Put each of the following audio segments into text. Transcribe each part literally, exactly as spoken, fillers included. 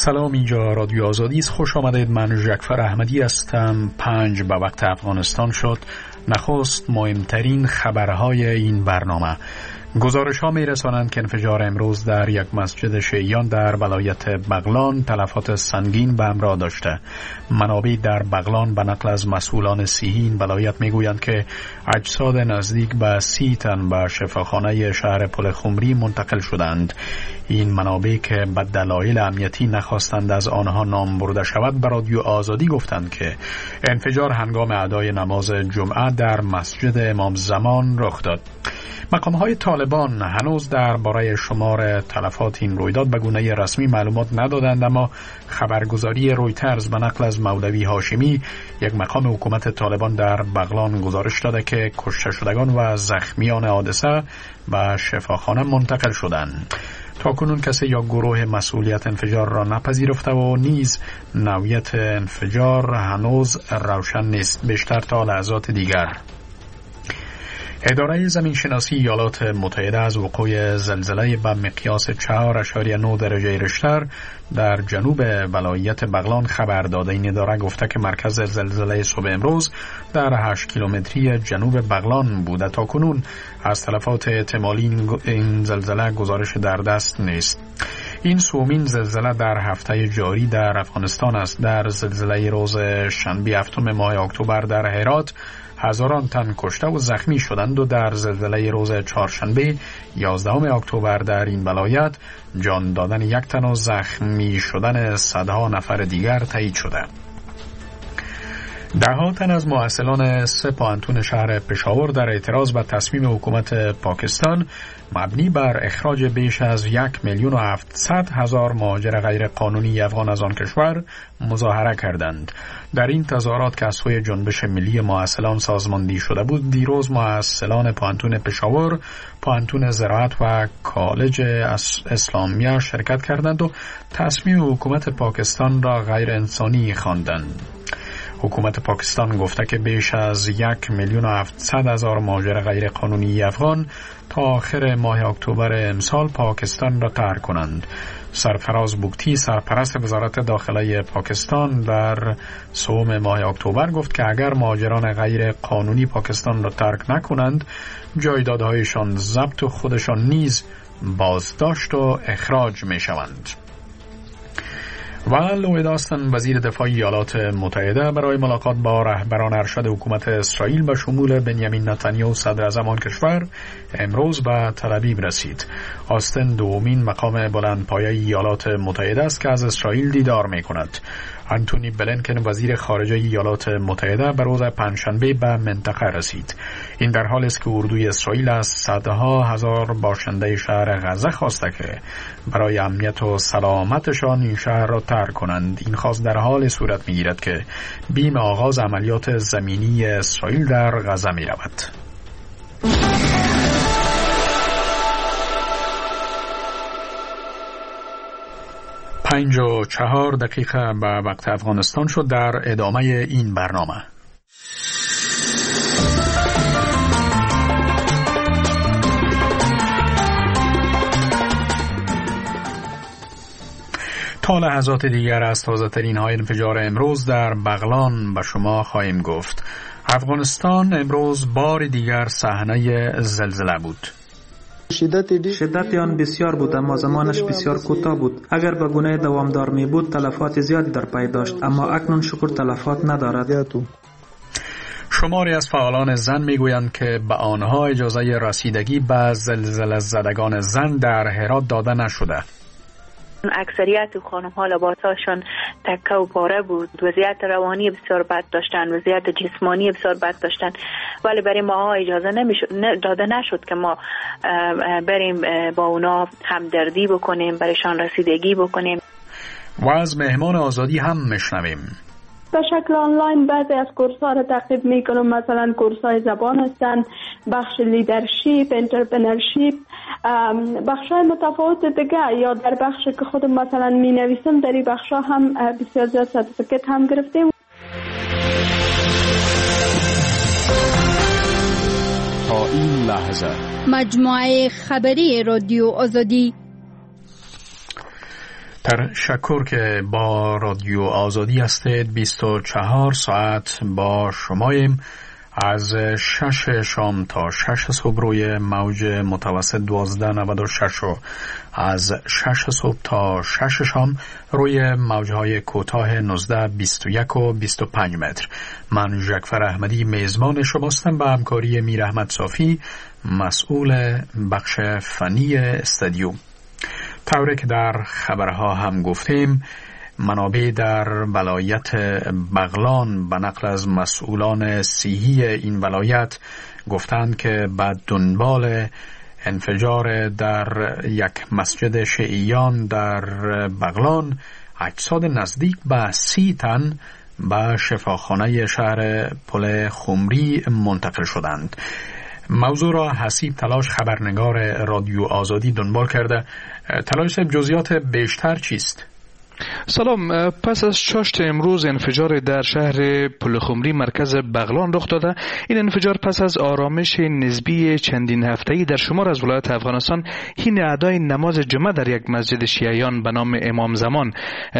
سلام، اینجا رادیو آزادی است. خوش آمدید. من ژکفر احمدی هستم. پنج به وقت افغانستان شد. نخست مهمترین خبرهای این برنامه. گزارش ها می رسانند که انفجار امروز در یک مسجد شیعیان در ولایت بغلان تلفات سنگین به همراه داشته. منابع در بغلان به نقل از مسئولان صحی این ولایت می گویند که اجساد نزدیک به سی تن به شفاخانه شهر پل خمری منتقل شدند. این منابع که به دلایل امنیتی نخواستند از آنها نام برده شود به رادیو آزادی گفتند که انفجار هنگام ادای نماز جمعه در مسجد امام زمان رخ داد. مقام‌های طالبان هنوز درباره شمار تلفات این رویداد به گونه رسمی معلومات ندادند، اما خبرگزاری رویترز به نقل از مولوی هاشمی، یک مقام حکومت طالبان در بغلان، گزارش داده که کشته شدگان و زخمیان حادثه به شفاخانه منتقل شدند. تا کنون کسی یا گروه مسئولیت انفجار را نپذیرفته و نیز نوعیت انفجار هنوز روشن نیست. بیشتر تا لحظات دیگر اداره زمین شناسی ایالات متحده از وقوع زلزله به مقیاس چهار اشاریه نه درجه ریشتر در جنوب ولایت بغلان خبر داده. این اداره گفته که مرکز زلزله صبح امروز در هشت کیلومتری جنوب بغلان بوده. تا کنون از تلفات احتمالی این زلزله گزارش در دست نیست. این سومین زلزله در هفته جاری در افغانستان است. در زلزله روز شنبه هفتم ماه اکتبر در هرات هزاران تن کشته و زخمی شدند و در زلزله روز چهارشنبه یازدهم اکتبر در این ولایت جان دادن یک تن و زخمی شدن صدها نفر دیگر تایید شده. ده تن از محصلان سه پوهنتون شهر پشاور در اعتراض به تصمیم حکومت پاکستان مبنی بر اخراج بیش از یک میلیون و هفتصد هزار مهاجر غیر قانونی افغان از آن کشور مظاهره کردند. در این تظاهرات که از سوی جنبش ملی محصلان سازماندهی شده بود، دیروز محصلان پوهنتون پشاور، پوهنتون زراعت و کالج اسلامیه شرکت کردند و تصمیم حکومت پاکستان را غیر انسانی خواندند. حکومت پاکستان گفته که بیش از یک میلیون و هفتصد هزار مهاجر غیر قانونی افغان تا آخر ماه اکتبر امسال پاکستان را ترک کنند. سرفراز بوگتی، سرپرست وزارت داخله پاکستان، در سوم ماه اکتبر گفت که اگر مهاجران غیر قانونی پاکستان را ترک نکنند، جایدادهایشان ضبط و خودشان نیز بازداشت و اخراج می شوند. و لوید آستن، وزیر دفاع ایالات متحده، برای ملاقات با رهبران ارشد حکومت اسرائیل به شمول بنیامین نتانیاهو صدر اعظم آن کشور امروز به تل ابیب رسید. آستن دومین مقام بلندپایه ایالات متحده است که از اسرائیل دیدار می کند. آنتونی بلینکن، وزیر خارجه ایالات متحده، به روز پنجشنبه به منطقه رسید. این در حالی است که اردوی اسرائیل از صدها هزار باشنده شهر غزه خواسته که برای امنیت و سلامتشان این شهر را ترک کنند. این خواست در حال صورت می‌گیرد که بیم آغاز عملیات زمینی اسرائیل در غزه می‌رود. پنج و چهار دقیقه به وقت افغانستان شد. در ادامه این برنامه تا لحظات دیگر از تازه ترین های انفجار امروز در بغلان به شما خواهیم گفت. افغانستان امروز بار دیگر صحنه زلزله بود. شدت آن بسیار بود اما زمانش بسیار کوتاه بود. اگر به گونه دوامدار می بود تلفات زیادی در پی داشت، اما اکنون شکر تلفات ندارد. شماری از فعالان زن می گویند که به آنها اجازه رسیدگی به زلزله زدگان زن در هرات داده نشده. اکثریت خانم ها لباساشون تکه و پاره بود، وضعیت روانی بسیار بد داشتن، وضعیت جسمانی بسیار بد داشتن، ولی برای ما اجازه نمیشد داده نشد که ما بریم با اونا همدردی بکنیم، برایشان رسیدگی بکنیم. و از مهمان آزادی هم میشنویم. به شکل آنلاین بعضی از کورس‌ها را تعقیب میکنم، مثلا کورس‌های زبان هستند، بخش لیدرشپ، انترپرنورشپ، بخش‌های متفاوت دیگه، یا در بخش که خودم مثلا می نویسم در این بخش‌ها هم بسیار زیاد سرتیفیکت هم گرفتیم. تا این لحظه مجموعه خبری رادیو آزادی. تشکر که با رادیو آزادی هستید. بیست و چهار ساعت با شماییم. از شش شام تا شش صبح روی موج متوسط دوازده نود و شش و از شش صبح تا شش شام روی موجهای کوتاه نوزده بیست و یک و بیست و پنج متر. من ژکفر احمدی میزبان شماستم به همکاری میر احمد صافی مسئول بخش فنی استودیو. طوری که در خبرها هم گفتیم، منابع در ولایت بغلان به نقل از مسئولان صحی این ولایت گفتند که بعد دنبال انفجار در یک مسجد شیعیان در بغلان اجساد نزدیک به سی تن به شفاخانه شهر پل خمری منتقل شدند. موضوع را حسیب تلاش خبرنگار رادیو آزادی دنبال کرده. تلاش جزئیات بیشتر چیست؟ سلام. پس از چاشت امروز انفجار در شهر پلخمری مرکز بغلان رخ داده. این انفجار پس از آرامش نسبی چندین هفته‌ای در شمار از ولایات افغانستان حین ادای نماز جمعه در یک مسجد شیعیان به نام امام زمان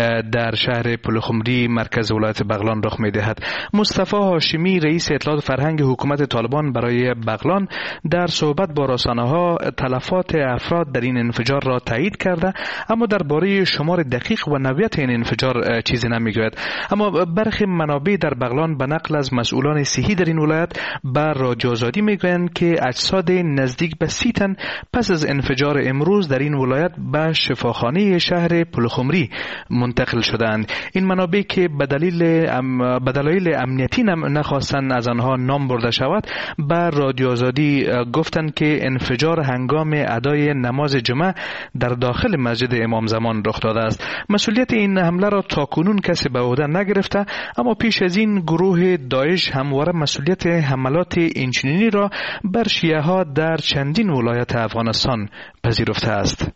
در شهر پلخمری مرکز ولایت بغلان رخ می‌دهد. مصطفی هاشمی رئیس اطلاعات فرهنگ حکومت طالبان برای بغلان در صحبت با رسانه‌ها تلفات افراد در این انفجار را تایید کرده، اما درباره شمار دقیق و نوعیت این انفجار چیزی نمیگوید. اما برخی منابع در بغلان به نقل از مسئولان صحی در این ولایت بر رادیو آزادی میگویند که اجساد نزدیک به سی تن پس از انفجار امروز در این ولایت به شفاخانه شهر پلخمری منتقل شدند. این منابع که به دلیل ام به دلایل امنیتی نخواستند از آنها نام برده شود بر رادیو آزادی گفتند که انفجار هنگام ادای نماز جمعه در داخل مسجد امام زمان رخ داده است. مسئولیت این حمله را تاکنون کسی به عهده نگرفته، اما پیش از این گروه داعش همواره مسئولیت حملات اینچنینی را بر شیعه ها در چندین ولایت افغانستان پذیرفته است.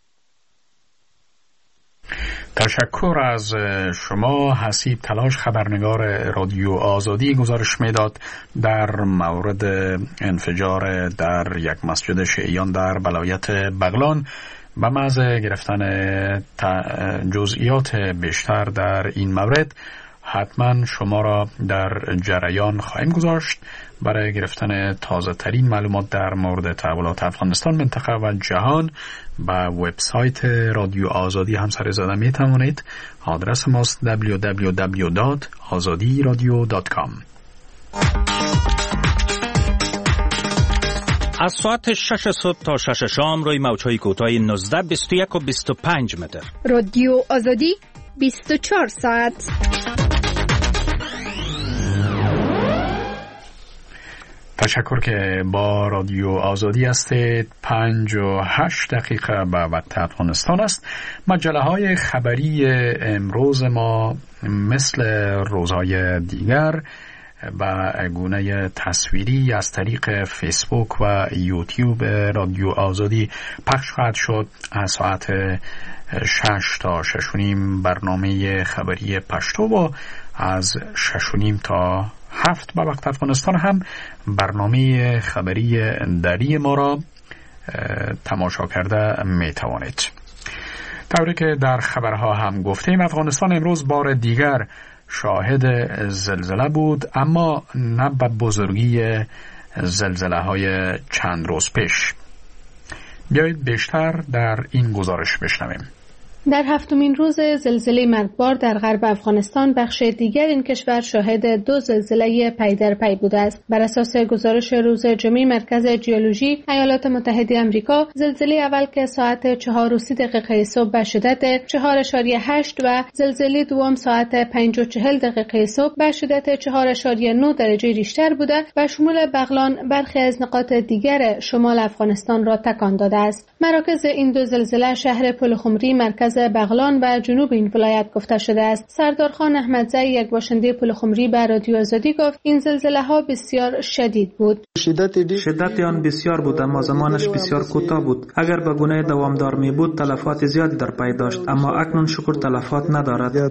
تشکر از شما. حسیب تلاش خبرنگار رادیو آزادی گزارش میداد در مورد انفجار در یک مسجد شیعیان در ولایت بغلان. به محض گرفتن جزئیات بیشتر در این مورد حتما شما را در جریان خواهیم گذاشت. برای گرفتن تازه ترین معلومات در مورد تحولات افغانستان، منطقه و جهان به وبسایت رادیو آزادی هم سر زده می توانید. آدرس ماست دبلیو دبلیو دبلیو دات آزادی رادیو دات کام. از ساعت شش صبح تا شش شام روی موجهای کوتاه نوزده بیست و یک و بیست و پنج متر. رادیو آزادی بیست و چهار ساعت. تشکر که با رادیو آزادی هستید. پنج و هشت دقیقه به وقت افغانستان است. مجله های خبری امروز ما مثل روزهای دیگر و گونه تصویری از طریق فیسبوک و یوتیوب رادیو آزادی پخش خواهد شد. از ساعت شش تا شش و نیم برنامه خبری پشتو و از شش و نیم تا هفت به وقت افغانستان هم برنامه خبری دری ما را تماشا کرده می توانید. طوری که در خبرها هم گفتیم، افغانستان امروز بار دیگر شاهد زلزله بود، اما نه به بزرگی زلزله های چند روز پیش. بیایید بیشتر در این گزارش بشنویم. در هفتمین روز زلزله مرگبار در غرب افغانستان، بخش دیگر این کشور شاهد دو زلزله پی در پی بوده است. بر اساس گزارش روز جمعه مرکز ژئولوژی ایالات متحده آمریکا، زلزله اول که ساعت چهار و سی دقیقه صبح به شدت چهار اشاریه هشت و زلزله دوم ساعت پنج و چهل دقیقه صبح به شدت چهار اشاریه نه درجه ریشتر بوده و شمول بغلان برخی از نقاط دیگر شمال افغانستان را تکان داده است. مراکز این دو زلزله شهر پلخمری مرکز بغلان و جنوب این ولایت گفته شده است. سردارخان احمدزی، یک باشنده پلخمری، به رادیو آزادی گفت این زلزله ها بسیار شدید بود. شدت آن بسیار بود، اما زمانش بسیار کوتاه بود. اگر به گونه دوامدار می بود تلفات زیادی در پی داشت، اما اکنون شکر تلفات ندارد.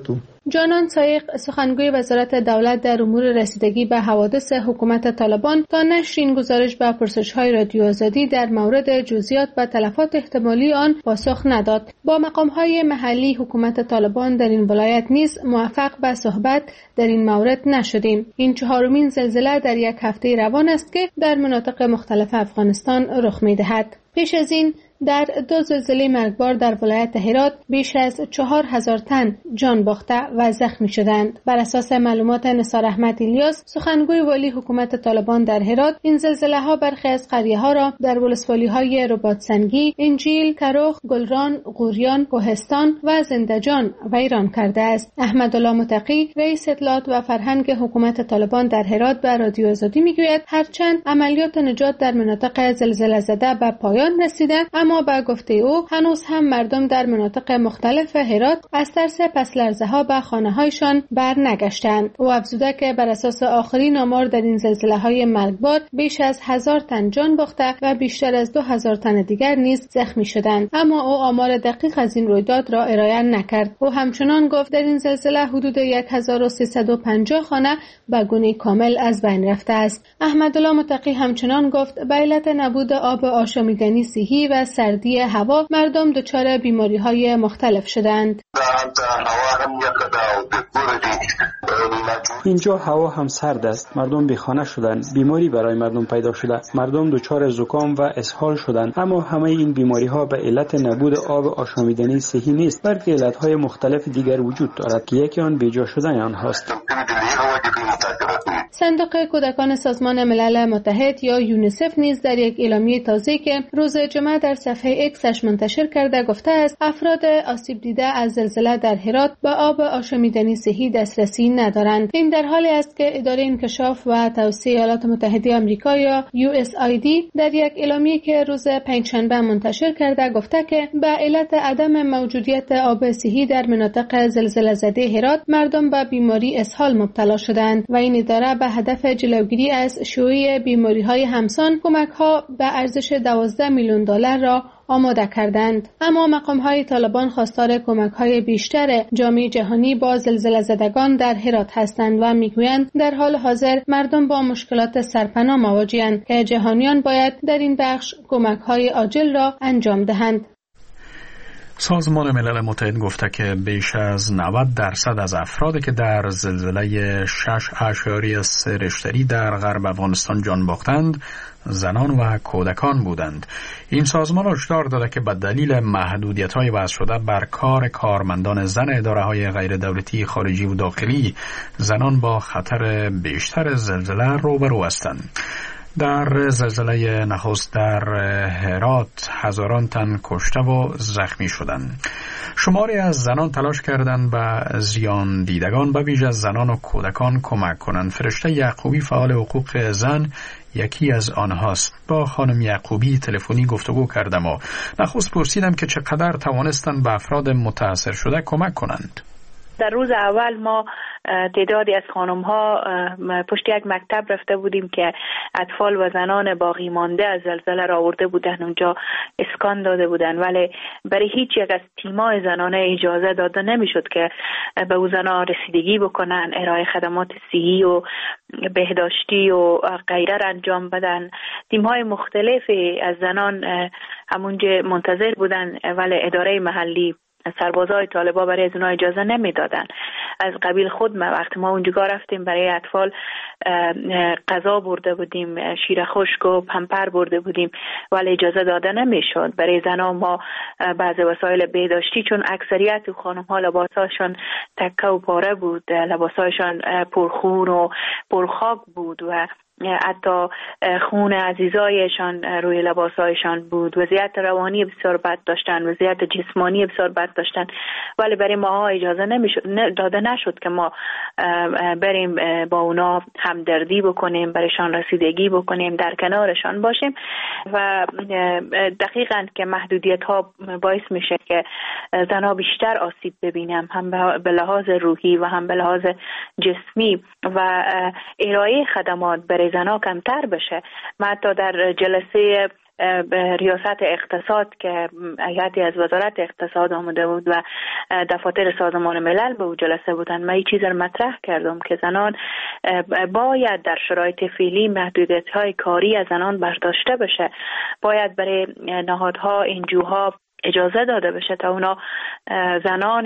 جانان سایق سخنگوی وزارت دولت در امور رسیدگی به حوادث حکومت طالبان تا نشر این گزارش به پرسش‌های رادیو آزادی در مورد جزئیات و تلفات احتمالی آن پاسخ نداد. با مقام‌های محلی حکومت طالبان در این ولایت نیز موفق به صحبت در این مورد نشدیم. این چهارمین زلزله در یک هفته روان است که در مناطق مختلف افغانستان رخ می‌دهد. پیش از این در دو زلزله مرگبار در ولایت هرات بیش از چهار هزار تن جان باخته و زخمی شدند. بر اساس معلومات نثار احمد الیاس، سخنگوی والی حکومت طالبان در هرات، این زلزله ها برخی از قریه ها را در ولسوالی های رباط سنگی، انجیل، کروخ، گلران، غوریان، کوهستان و زندجان ویران کرده است. احمدالله متقی، رئیس اطلاعات و فرهنگ حکومت طالبان در هرات به رادیو آزادی میگوید هرچند عملیات نجات در مناطق زلزله زده به پایان رسیده، اما با گفته او هنوز هم مردم در مناطق مختلف هرات از ترس پس لرزه ها به خانه هایشان بر نگشتند. او افزوده که بر اساس آخرین آمار در این زلزله های مرگبار بیش از هزار تن جان باخته و بیشتر از دو هزار تن دیگر نیز زخمی شدند، اما او آمار دقیق از این رویداد را ارائه نکرد. او همچنان گفت در این زلزله حدود هزار و سیصد و پنجاه خانه به گونه کامل از بین رفته است. احمدالله متقی همچنان گفت به علت نبود آب آشامیدنی صحی و سردی هوا مردم دچار بیماری‌های مختلف شدند. اینجا هوا هم سرد است، مردم بیخانه شدند، بیماری برای مردم پیدا شده، مردم دچار زکام و اسهال شدند. اما همه این بیماری‌ها به علت نبود آب آشامیدنی صحی نیست، بلکه علت‌های مختلف دیگر وجود دارد که یکی آن بیجا شدن آنهاست. صندوق کودکان سازمان ملل متحد یا یونیسف نیز در یک اعلامیه تازه که روز جمعه در صفحه اکسش منتشر کرده گفته است افراد آسیب دیده از زلزله در هرات به آب آشامیدنی صحی دسترسی ندارند. این در حالی است که اداره انکشاف و توسعه ایالات متحده آمریکا یا یو اس آی دی در یک اعلامیه که روز پنجشنبه منتشر کرده گفته که به علت عدم موجودیت آب صحی در مناطق زلزله زده هرات مردم به بیماری اسهال مبتلا شدند و این اداره به هدف جلوگیری از شیوع بیماری‌های همسان کمک‌ها به ارزش دوازده میلیون دلار را آماده کردند. اما مقام‌های طالبان خواستار کمک‌های بیشتر جامعه جهانی با زلزله زدگان در هرات هستند و میگویند در حال حاضر مردم با مشکلات سرپناه مواجه‌اند که جهانیان باید در این بخش کمک‌های عاجل را انجام دهند. سازمان ملل متحد گفته که بیش از نود درصد از افرادی که در زلزله شش اشاری سه ریشتری در غرب افغانستان جان باختند زنان و کودکان بودند. این سازمان هشدار داده که به دلیل محدودیت‌های وضع شده بر کار کارمندان زن اداره‌های غیر دولتی خارجی و داخلی زنان با خطر بیشتر زلزله روبرو هستند. در زلزله نخست در هرات هزاران تن کشته و زخمی شدند. شماری از زنان تلاش کردند به زیان دیدگان به ویژه زنان و کودکان کمک کنند. فرشته یعقوبی فعال حقوق زن یکی از آنهاست. با خانم یعقوبی تلفنی گفتگو کردم و نخست پرسیدم که چقدر توانستند به افراد متاثر شده کمک کنند. در روز اول ما تعدادی از خانم ها پشت یک مکتب رفته بودیم که اطفال و زنان باقی مانده از زلزله را آورده بودن، اونجا اسکان داده بودن، ولی برای هیچ یک از تیمای زنانه اجازه داده نمیشد که به او زنان رسیدگی بکنن، ارائه خدمات صحی و بهداشتی و غیره را انجام بدن. تیم‌های مختلفی از زنان همونجا منتظر بودن، ولی اداره محلی سربازای طالبا برای از اونها اجازه نمیدادن. از قبیل خود ما وقتی ما اونجا رفتیم برای اطفال غذا برده بودیم، شیر خشک و پمپر برده بودیم، ولی اجازه داده نمیشد. برای زنان ما بعض وسایل بهداشتی، چون اکثریت خانم ها لباساشون تکه و پاره بود، لباساشون پرخون و پرخاک بود و حتی خون عزیزایشان روی لباسایشان بود. وضعیت روانی بسیار بد داشتن، وضعیت جسمانی بسیار بد داشتن، ولی برای ما اجازه نمیشد، داده نشد که ما بریم با اونا همدردی بکنیم، برایشان رسیدگی بکنیم، در کنارشان باشیم. و دقیقاً که محدودیت ها باعث میشه که زنها بیشتر آسیب ببینم، هم به لحاظ روحی و هم به لحاظ جسمی، و ارائه خدمات برای زنها کمتر بشه. ما حتی در جلسه ریاست اقتصاد که هیئتی از وزارت اقتصاد آمده بود و دفاتر سازمان ملل به او جلسه بودن، من این چیز رو مطرح کردم که زنان باید در شرایط فعلی محدودیت‌های کاری از زنان برداشته بشه، باید برای نهادها، انجوها اجازه داده بشه تا اونا زنان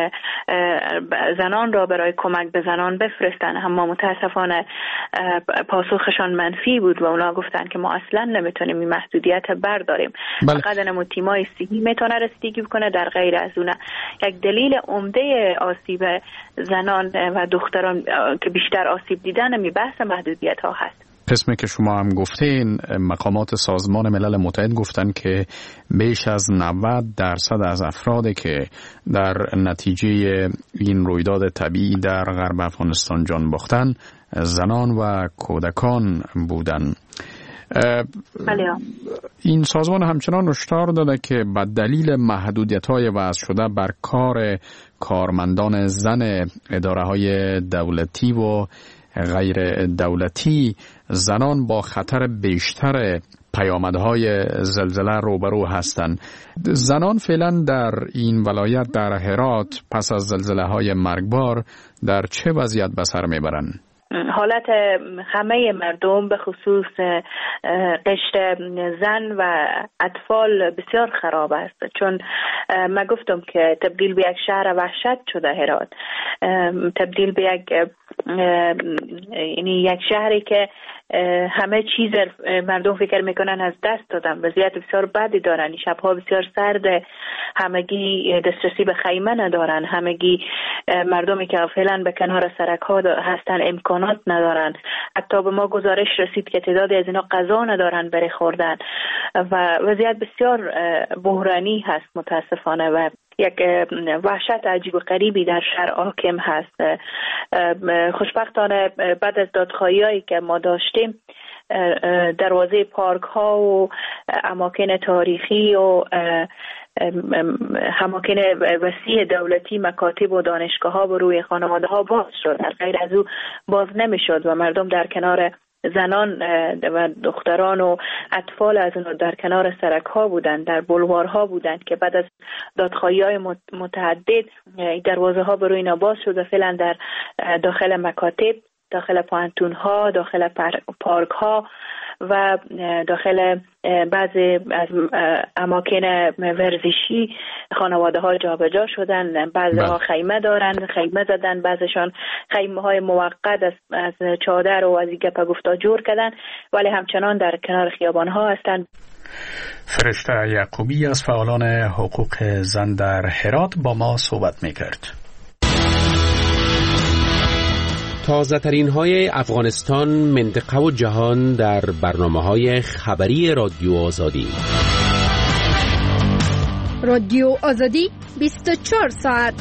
زنان را برای کمک به زنان بفرستن. اما متاسفانه پاسخشان منفی بود و اونا گفتن که ما اصلا نمیتونیم این محدودیت برداریم. فقط نمو تیمای سیمی میتونه رسیدگی بکنه، در غیر از اون. یک دلیل عمده آسیب زنان و دختران که بیشتر آسیب دیدن می بحث محدودیت ها هست. قسمی که شما هم گفتین، مقامات سازمان ملل متحد گفتن که بیش از نود درصد از افرادی که در نتیجه این رویداد طبیعی در غرب افغانستان جان باختن زنان و کودکان بودن. این سازمان همچنان هشدار داده که به دلیل محدودیت‌های وضع شده بر کار کارمندان زن اداره‌های دولتی و غیر دولتی زنان با خطر بیشتر پیامدهای زلزله روبرو هستند. زنان فعلا در این ولایت در هرات پس از زلزله‌های مرگبار در چه وضعیت به سر میبرند؟ حالت همه مردم به خصوص قشر زن و اطفال بسیار خراب است، چون من گفتم که تبدیل به یک شهر وحشت شده هرات، تبدیل به یک یعنی یک شهری که همه چیز مردم فکر میکنن از دست دادن، وضعیت بسیار بدی دارن، شبها بسیار سرده، همگی دسترسی به خیمه ندارن، همگی مردمی که فعلا به کنار سرک ها هستن امکانات ندارن. حتی به ما گزارش رسید که تعدادی از اینا غذا ندارن برای خوردن و وضعیت بسیار بحرانی هست متاسفانه و یک وحشت عجیب و غریبی در شهر حاکم هست. خوشبختانه بعد از دادخواهی‌هایی که ما داشتیم دروازه پارک ها و اماکن تاریخی و اماکن وسیع دولتی، مکاتب و دانشگاه ها و روی خانواده ها باز شد، در غیر از او باز نمی شد و مردم در کنار زنان و دختران و اطفال از اون در کنار سرک ها بودند، در بلوارها بودند که بعد از دادخواهی های متعدد دروازه ها بروی اینا باز شد و فعلا در داخل مکاتب، داخل پانتون ها، داخل پارک ها و داخل بعضی از اماکن ورزشی خانواده ها جابجا شدن. بعضی ها خیمه دارن، خیمه زدن، بعضیشان خیمه های موقت از, از چادر و از گپ گفتا جور کردن، ولی همچنان در کنار خیابان ها هستند. فرشته یعقوبی از فعالان حقوق زن در هرات با ما صحبت میکرد. تازه ترین های افغانستان، منطقه و جهان در برنامه های خبری رادیو آزادی. رادیو آزادی بیست و چهار ساعت.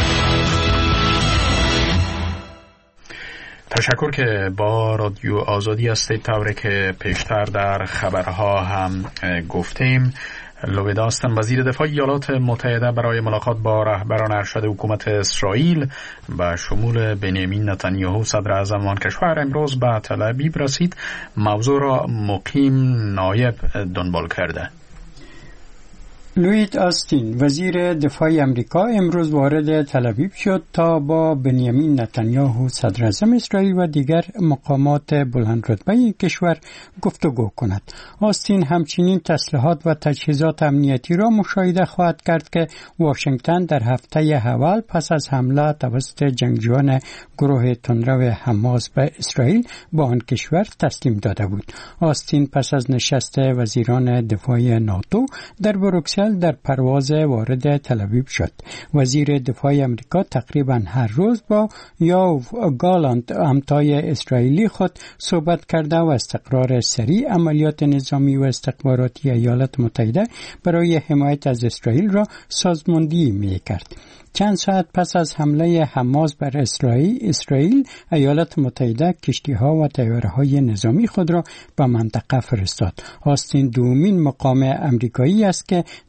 تشکر که با رادیو آزادی هستید. طوری که پیشتر در خبرها هم گفتیم، لوید آستن وزیر دفاع ایالات متحده برای ملاقات با رهبران ارشد حکومت اسرائیل به شمول بنیامین نتانیاهو صدر اعظم آن کشور امروز به تل ابیب رسید. موضوع را مقیم نایب دنبال کرده. لوید آستین وزیر دفاع امریکا امروز وارد تل ابیب شد تا با بنیامین نتانیاهو صدر اعظم اسرائیل و دیگر مقامات بلندرتبه کشور گفتگو کند. آستین همچنین تسلیحات و تجهیزات امنیتی را مشاهده خواهد کرد که واشنگتن در هفته اول پس از حمله توسط جنگجویان گروه تندرو حماس به اسرائیل با آن کشور تسلیم داده بود. آستین پس از نشست وزیران دفاع ناتو در بروکسل در پرواز وارد تل ابیب شد. وزیر دفاع امریکا تقریبا هر روز با یوآف گالانت همتای اسرائیلی خود صحبت کرده و استقرار سریع عملیات نظامی و استخباراتی ایالات متحده برای حمایت از اسرائیل را سازماندهی می کرد. چند ساعت پس از حمله حماس بر اسرائیل، اسرائیل ایالات متحده کشتی‌ها و طیاره‌های نظامی خود را به منطقه فرستاد. آستین دومین مقام امریکایی است که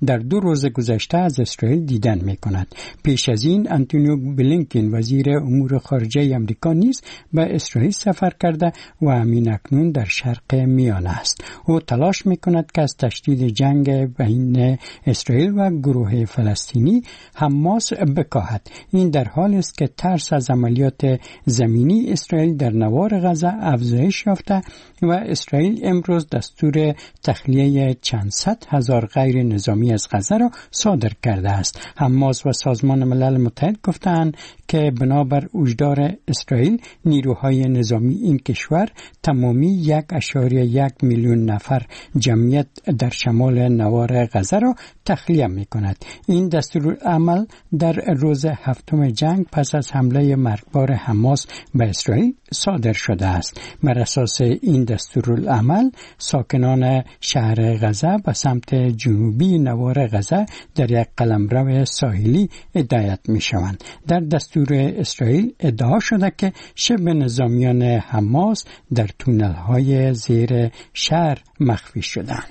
در دو روز گذشته از اسرائیل دیدن می کند. پیش از این آنتونی بلینکن وزیر امور خارجه آمریکا نیز به اسرائیل سفر کرده و همین اکنون در شرق میانه است. او تلاش می کند که از تشدید جنگ بین اسرائیل و گروه فلسطینی حماس بکاهد. این در حالی است که ترس از عملیات زمینی اسرائیل در نوار غزه افزایش یافته و اسرائیل امروز دستور تخلیه چند صد هزار غیر نظامی از غزه را صادر کرده است. حماس و سازمان ملل متحد گفتند که بنابر هشدار اسرائیل نیروهای نظامی این کشور تمامی یک اشاریه یک میلیون نفر جمعیت در شمال نوار غزه را تخلیه می کند. این دستورالعمل در روز هفتم جنگ پس از حمله مرگبار حماس به اسرائیل صادر شده است. بر اساس این دستورالعمل ساکنان شهر غزه به سمت جنوبی نوار غزه در یک قلمرو ساحلی هدایت می شوند. در دستور اسرائیل ادعا شده که شبه نظامیان حماس در تونل های زیر شهر مخفی شدند.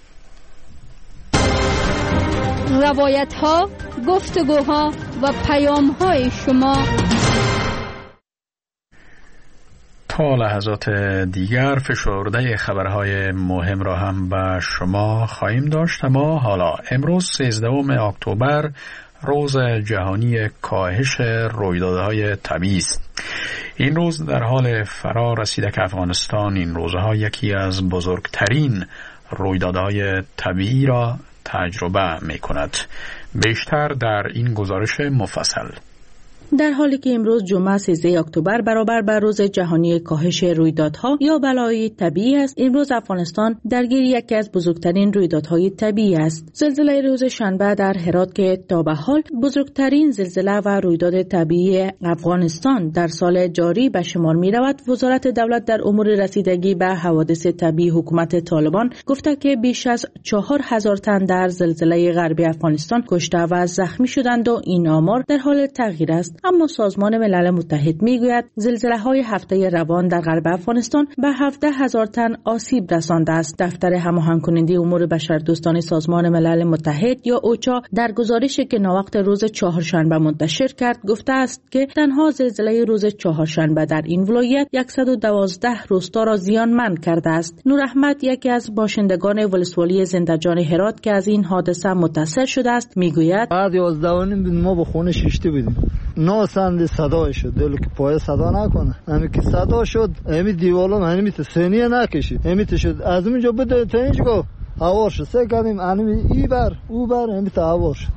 روایت ها، گفتگوها و پیام های شما. تا لحظات دیگر فشرده خبرهای مهم را هم به شما خواهیم داشت. اما حالا امروز سیزدهم اکتبر روز جهانی کاهش رویدادهای طبیعی است. این روز در حال فرا رسیده که افغانستان این روزها یکی از بزرگترین رویدادهای طبیعی را تجربه می کند. بیشتر در این گزارش مفصل. در حالی که امروز جمعه سیزدهم اکتبر برابر بر روز جهانی کاهش رویدادها یا بلایای طبیعی است، امروز افغانستان درگیر یکی از بزرگترین رویدادهای طبیعی است. زلزله روز شنبه در هرات که تا به حال بزرگترین زلزله و رویداد طبیعی افغانستان در سال جاری به شمار می رود، وزارت دولت در امور رسیدگی به حوادث طبیعی حکومت طالبان گفته که بیش از چهار هزار تن در زلزله غربی افغانستان کشته و زخمی شدند و این آمار در حال تغییر است. اما سازمان ملل متحد میگوید زلزله های هفته روان در غرب افغانستان به هفده هزار تن آسیب رسانده است. دفتر هماهنگ کننده امور بشردوستانه سازمان ملل متحد یا اوچا در گزارشی که ناوقت روز چهارشنبه منتشر کرد گفته است که تنها زلزله روز چهارشنبه در این ولایت صد و دوازده روستا را زیانمند کرده است. نور احمد یکی از باشندگان ولسوالی زنده‌جان هرات که از این حادثه متاثر شده است میگوید بعد یازده و نیم ما به خونه شیشته بودیم. نه سند صدا شد، دلو که پای صدا نکنه. همین که صدا شد، همین دیوالم همین ثانیه نکشید. همین شد از اونجا بده تا اینجا هوار شد. سه کردیم همین ای بر او بر همین تا هوار شد.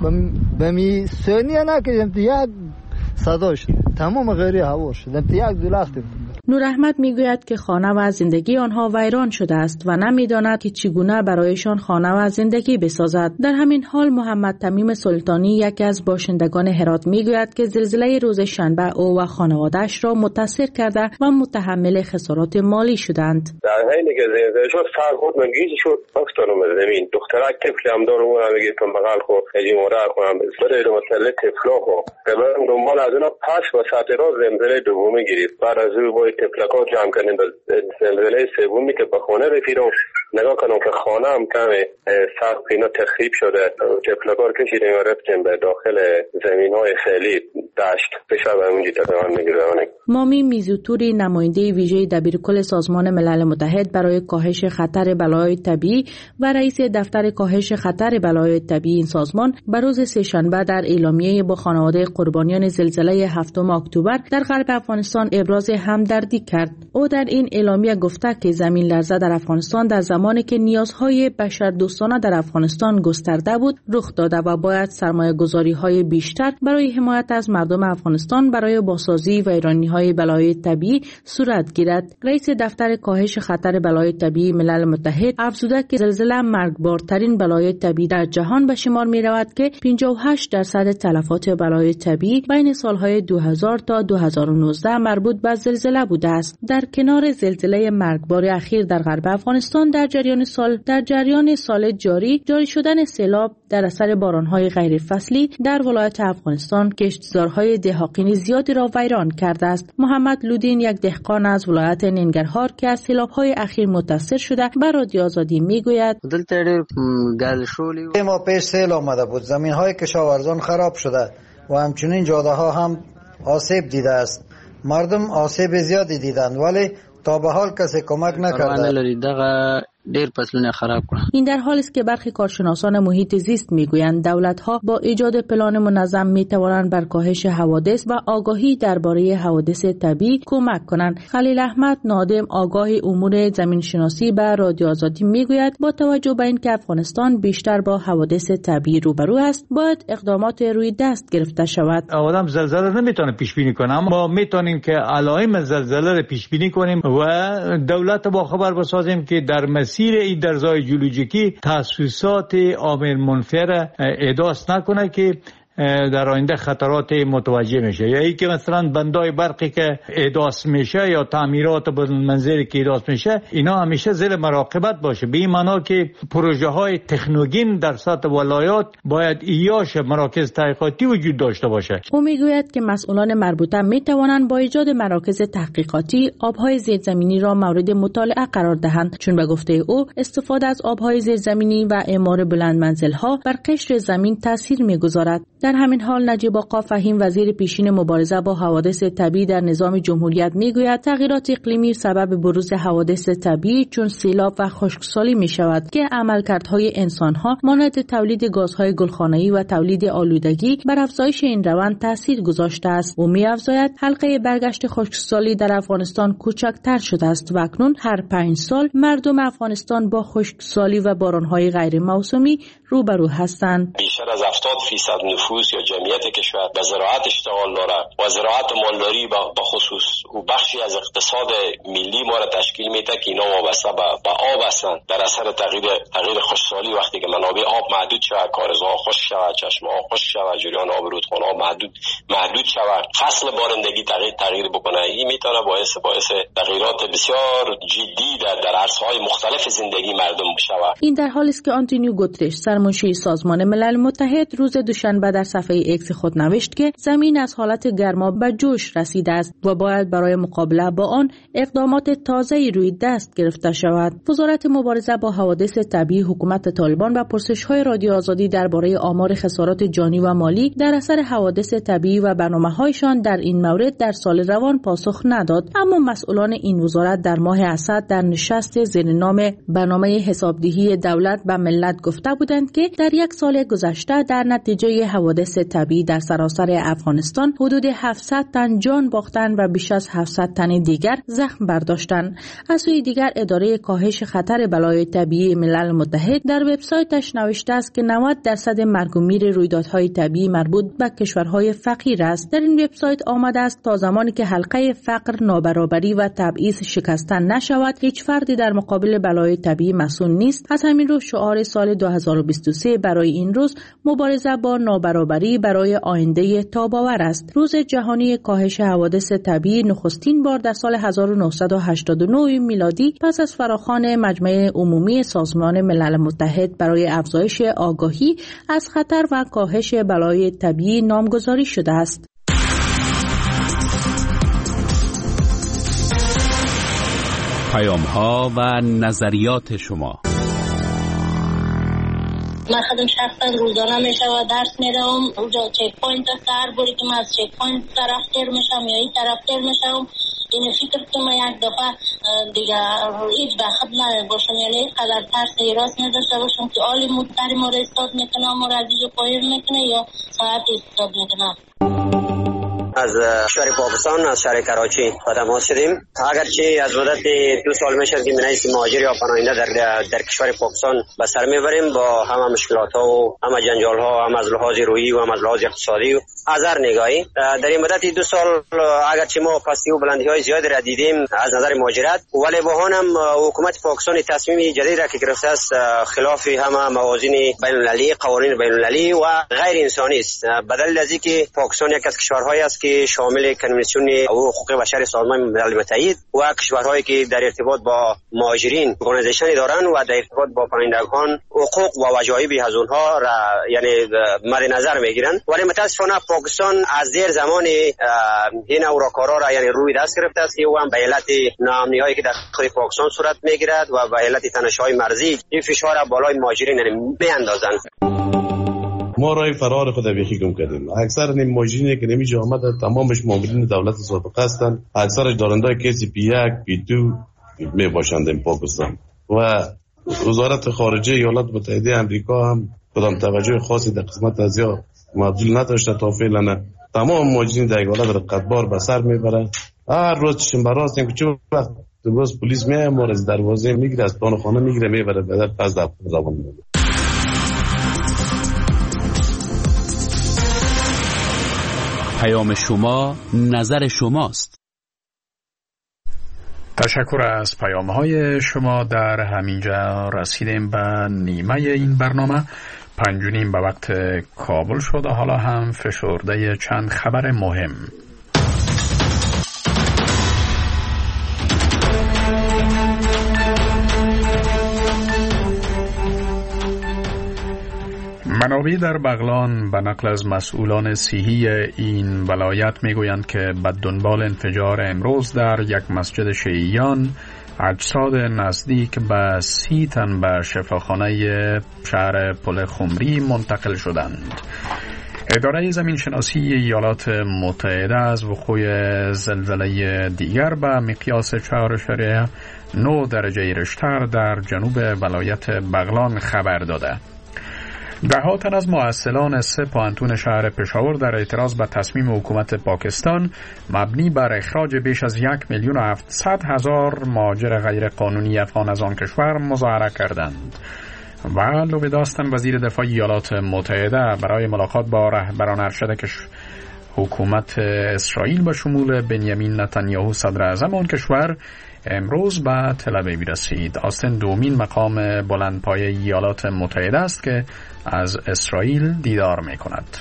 بمی ثانیه نکشیم یک صدا شد. تمام غیری هوار شد. یک دلخت. نور احمد میگوید که خانه و زندگی آنها ویران شده است و نمیداند که چگونه برایشان خانه و زندگی بسازد. در همین حال محمد تمیم سلطانی یکی از باشندگان هرات میگوید که زلزله روز شنبه او و خانواده‌اش را متاثر کرده و متحمل خسارات مالی شدند. در حین که زلزله شد سر خود من گیج شد افتادم زمین. دخترک طفلی هم دارم اون میگه تو بغل خو اجماع کنم سر رو مسئله طفلا خو که برم دنبال از اون پس و ساعت را زلزله دومی گرفت. بعد از اون تفلکات جمع کردیم به زلزله سومی که به خانه رسیدم نگاه کنم که خانه هم کمی سقف اینا تخریب شده. تفلکات کشیدیم و رفتیم به داخل زمین های خیلی دشت بشه و اونجی تقریبا میگیرم. مامی میزوتوری نماینده ویژه دبیرکل سازمان ملل متحد برای کاهش خطر بلایای طبیعی و رئیس دفتر کاهش خطر بلایای طبیعی این سازمان بر روز سه‌شنبه در اعلامیه با خانواده قربانیان زلزله هفتم اکتبر در غرب افغانستان ابراز همدردی کرد. او در این اعلامیه گفته که زمین لرزه در افغانستان در زمانی که نیازهای بشردوستانه در افغانستان گسترده بود رخ داده و باید سرمایه‌گذاری‌های بیشتر برای حمایت از مردم افغانستان برای بازسازی و ویرانی‌های بلایای طبیعی صورت گیرد. رئیس دفتر کاهش خطر بلایای طبیعی ملل متحد افزوده که زلزله مرگبارترین بلایای طبیعی در جهان به شمار می‌رود که پنجاه و هشت درصد تلفات بلایای طبیعی بین سال‌های دو هزار تا دو هزار و نوزده مربوط به زلزله بوده است. در کنار زلزله مرگبار اخیر در غرب افغانستان در جریان سال در جریان سال جاری جاری شدن سیلاب در اثر بارانهای غیر فصلی در ولایت افغانستان کشتزارهای دهاقینی زیادی را ویران کرده است. محمد لودین یک دهقان از ولایت ننگرهار که از سیلاب‌های اخیر متاثر شده به رادیو آزادی میگوید ما پیش سیل آمده بود، زمین‌های کشاورزان خراب شده و همچنین جاده‌ها هم آسیب دیده است. مردم آسیب زیادی دیدند ولی تا به حال کسی کمک نکرده. ډیر فصلونه خراب کړ. این در حالی است که برخی کارشناسان محیط زیست میگویند دولت‌ها با ایجاد پلان منظم میتوانند بر کاهش حوادث و آگاهی درباره حوادث طبیعی کمک کنند. خلیل احمد نادم آگاه امور زمین شناسی به رادیو آزادی میگوید با توجه به اینکه افغانستان بیشتر با حوادث طبیعی روبرو است باید اقدامات روی دست گرفته شود. آدم زلزله نمیتونه پیش بینی کنه اما ما میتونیم که علائم زلزله رو پیش بینی کنیم و دولت با خبر بسازیم که در مسیر این درزای جیولوژیکی تاسیسات عامل منفعل احداث نکنه که در آینده خطرات متوجه میشه، یا ای که مثلا بندای برقی که احداث میشه یا تعمیرات بلندمنزلی که احداث میشه اینا همیشه زیر مراقبت باشه، به این معنا که پروژه های تکنوگین در سطح ولایات باید ایاش مراکز تحقیقاتی وجود داشته باشه. او میگوید که مسئولان مربوطه میتوانند با ایجاد مراکز تحقیقاتی آبهای زیرزمینی را مورد مطالعه قرار دهند، چون به گفته او استفاده از آبهای زیرزمینی و اعمار بلندمنزل‌ها بر قشر زمین تاثیر میگذارد. در همین حال نجیب آقا فهیم وزیر پیشین مبارزه با حوادث طبیعی در نظام جمهوریت میگوید تغییرات اقلیمی سبب بروز حوادث طبیعی چون سیلاب و خشکسالی می شود که عملکردهای انسانها مانند تولید گازهای گلخانه‌ای و تولید آلودگی بر افزایش این روند تاثیر گذاشته است. او می‌افزاید حلقه برگشت خشکسالی در افغانستان کوچکتر شده است و اکنون هر پنج سال مردم افغانستان با خشکسالی و بارانهای غیر موسمی روبرو هستند. بیشتر از هفتاد درصد نفوس یا جمعیت کشور به زراعت اشتغال داره و زراعت مالداری به خصوص او بخشی از اقتصاد ملی ما را تشکیل میده که اینا وابسته به آب هستند. در اثر تغییر تغییر خشکسالی وقتی که منابع آب محدود شود، کارزارها خشک شود، چشمه‌ها خشک شود، جریان آب رودخانه‌ها محدود محدود شود، فصل بارندگی تغییر تغییر بکنه، این میتونه باعث باعث تغییرات بسیار جدی در در عرصه‌های مختلف زندگی مردم شود. این در حالی است که آنتونیو گوترش سرمنشی سازمان ملل متحد روز دوشنبه در صفحه ایکس خود نوشت که زمین از حالت گرما به جوش رسیده است و باید برای مقابله با آن اقدامات تازه‌ای روی دست گرفته شود. وزارت مبارزه با حوادث طبیعی حکومت طالبان و پرسش‌های رادیو آزادی درباره آمار خسارات جانی و مالی در اثر حوادث طبیعی و برنامه‌هایشان در این مورد در سال روان پاسخ نداد، اما مسئولان این وزارت در ماه اسد در نشست زیر نام برنامه حسابدهی دولت به ملت گفته بودند که در یک سال گذشته در نتیجه حوادث طبیعی در سراسر افغانستان حدود هفتصد تن جان باختند و بیش از هفتصد تن دیگر زخم برداشتند. از سوی دیگر اداره کاهش خطر بلای طبیعی ملل متحد در وبسایتش نوشته است که نود درصد مرگ و میر رویدادهای طبیعی مربوط به کشورهای فقیر است. در این وبسایت آمده است تا زمانی که حلقه فقر، نابرابری و تبعیض شکسته نشود هیچ فردی در مقابل بلای طبیعی مسئول نیست. از همین رو شعار سال دو هزار و بیست و سه برای این روز مبارزه با نابرابری برای آینده تاباور است. روز جهانی کاهش حوادث طبیعی نخستین بار در سال هزار و نهصد و هشتاد و نه میلادی پس از فراخوان مجمع عمومی سازمان ملل متحد برای افزایش آگاهی از خطر و کاهش بلای طبیعی نامگذاری شده است. پیام‌ها و نظریات شما. من خودم شخصا روزانه میشه و درس میرم اونجا چک پوینت است، هر باری که من از چک پوینت طرف تیر میشم یا این طرف تیر میشم این فکر که من یک دفعه دیگه هیچ بخت نباشم، یعنی قدر ترس راست نداشته باشم که آلی مدتری ما را استاد میکنه، ما را از اینجا پایر میکنه یا ساعت استاد میکنه. از کشور پاکستان از شهر کراچی با تماس شدیم. اگرچه از مدت دو سال میشه که منیس مهاجر یا پناهنده در در کشور پاکستان به سر میبریم با همه مشکلات ها و همه جنجال ها، هم از لحاظ روحی و هم از لحاظ اقتصادی و از هر نگاهی. در این مدت دو سال اگرچه ما پستی و بلندی های زیادی را دیدیم از نظر مهاجرت، ولی با آن هم حکومت پاکستان تصمیم جدید را که گرفته است خلاف همه موازین بین المللی، قوانین بین المللی و غیر انسانی است. بدل از اینکه پاکستان یک از کشورهایی است که شامل کنوانسیون حقوق بشر سازمان ملل متحد و کشورهایی که در ارتباط با مهاجرین ارگانیزیشن دارن و در ارتباط با پناهندگان حقوق و وجایب از اونها را یعنی مد نظر میگیرن. ولی متاسفانه پاکستان از دیر زمان این اوراکارا را یعنی روی دست گرفته است که او هم به علت ناامنی‌هایی که در خود پاکستان صورت میگیرد و به علت تنش‌های مرزی این فشار بالای مهاجرین میاندازند. ما رای فرار خود بیخی گم کردیم. اکثر نیم مهاجرینی که نمیشه آمده تمامش مامورین دولت سابقه هستند. اکثرش دارنده کسی پی یک پی دو می باشند این پاکستان. و وزارت خارجه ایالات متحده آمریکا هم کدام توجه خاصی در قسمت از یا مبذول نداشته تا فعلا. تمام مهاجرین در ایالات رقتبار به سر میبره. هر روز چشم براست که چه وقت روز پلیس میاد ما از دروازه میگیره از دان خانه میگیره میبره به پس در زبان میاد. پیام شما نظر شماست. تشکر از پیام های شما. در همینجا رسیدیم به نیمه این برنامه. پنج و نیم به وقت کابل شده. حالا هم فشرده چند خبر مهم. منابع در بغلان به نقل از مسئولان صحی این ولایت میگویند که به دنبال انفجار امروز در یک مسجد شیعیان اجساد نزدیک به سی تن به شفاخانه شهر پل خمری منتقل شدند. اداره زمین شناسی ایالات متحده از وقوع زلزله دیگر به مقیاس چهار اعشاریه نه درجه ریشتر در جنوب ولایت بغلان خبر داده. ده تن از مؤثران سه پانتون شهر پشاور در اعتراض به تصمیم حکومت پاکستان مبنی بر اخراج بیش از یک میلیون و هفتصد هزار مهاجر غیر قانونی افغان از آن کشور مظاهره کردند. و لوی داستن وزیر دفاع ایالات متحده برای ملاقات با رهبران ارشد حکومت اسرائیل به شمول بنیامین نتانیاهو صدر اعظم آن کشور امروز به تل آویو رسید. آستن دومین مقام بلندپایه ایالات متحده است که از اسرائیل دیدار می کند.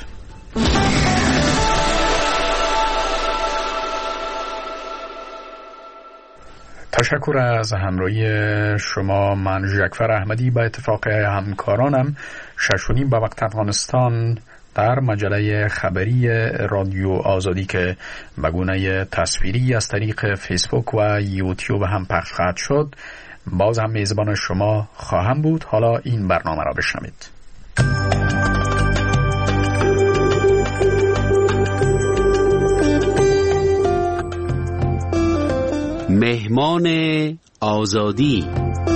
تشکر از همراهی شما. من ژکفر احمدی به اتفاق همکارانم شش و نیم به وقت افغانستان در مجله خبری رادیو آزادی که به گونه تصویری از طریق فیسبوک و یوتیوب هم پخش خواهد شد باز هم میزبان شما خواهم بود. حالا این برنامه را بشنوید. مهمان آزادی.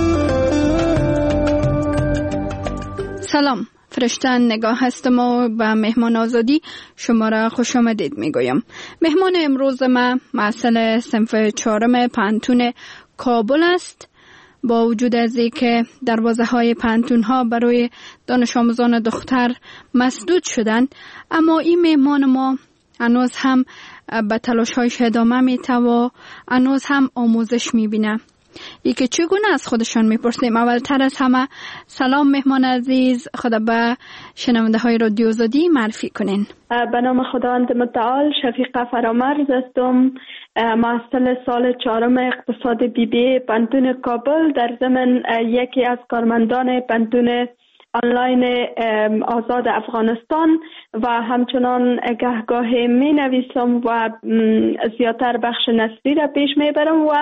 سلام، فرشتن نگاه هستم و به مهمان آزادی شما را خوش آمدید میگویم. مهمان امروز ما مسئله صنف چهارم پانتون کابل است. با وجود از اینکه دروازه های پانتون ها برای دانش آموزان دختر مسدود شدند، اما این مهمان ما هنوز هم به تلاش هایش ادامه میده و هنوز هم آموزش میبینه. ای که چگونه از خودشان میپرسیم. اولتر از همه سلام مهمان عزیز، خدا به شنونده های رادیو آزادی معرفی کنین. به نام خداوند متعال، شفیقه فرامرز هستم، محصل سال چهارم اقتصاد بی بی پانتون کابل، در ضمن یکی از کارمندان پانتون آنلاین آزاد افغانستان و همچنان گهگاه می نویسم و زیادتر بخش نثری را پیش می برم و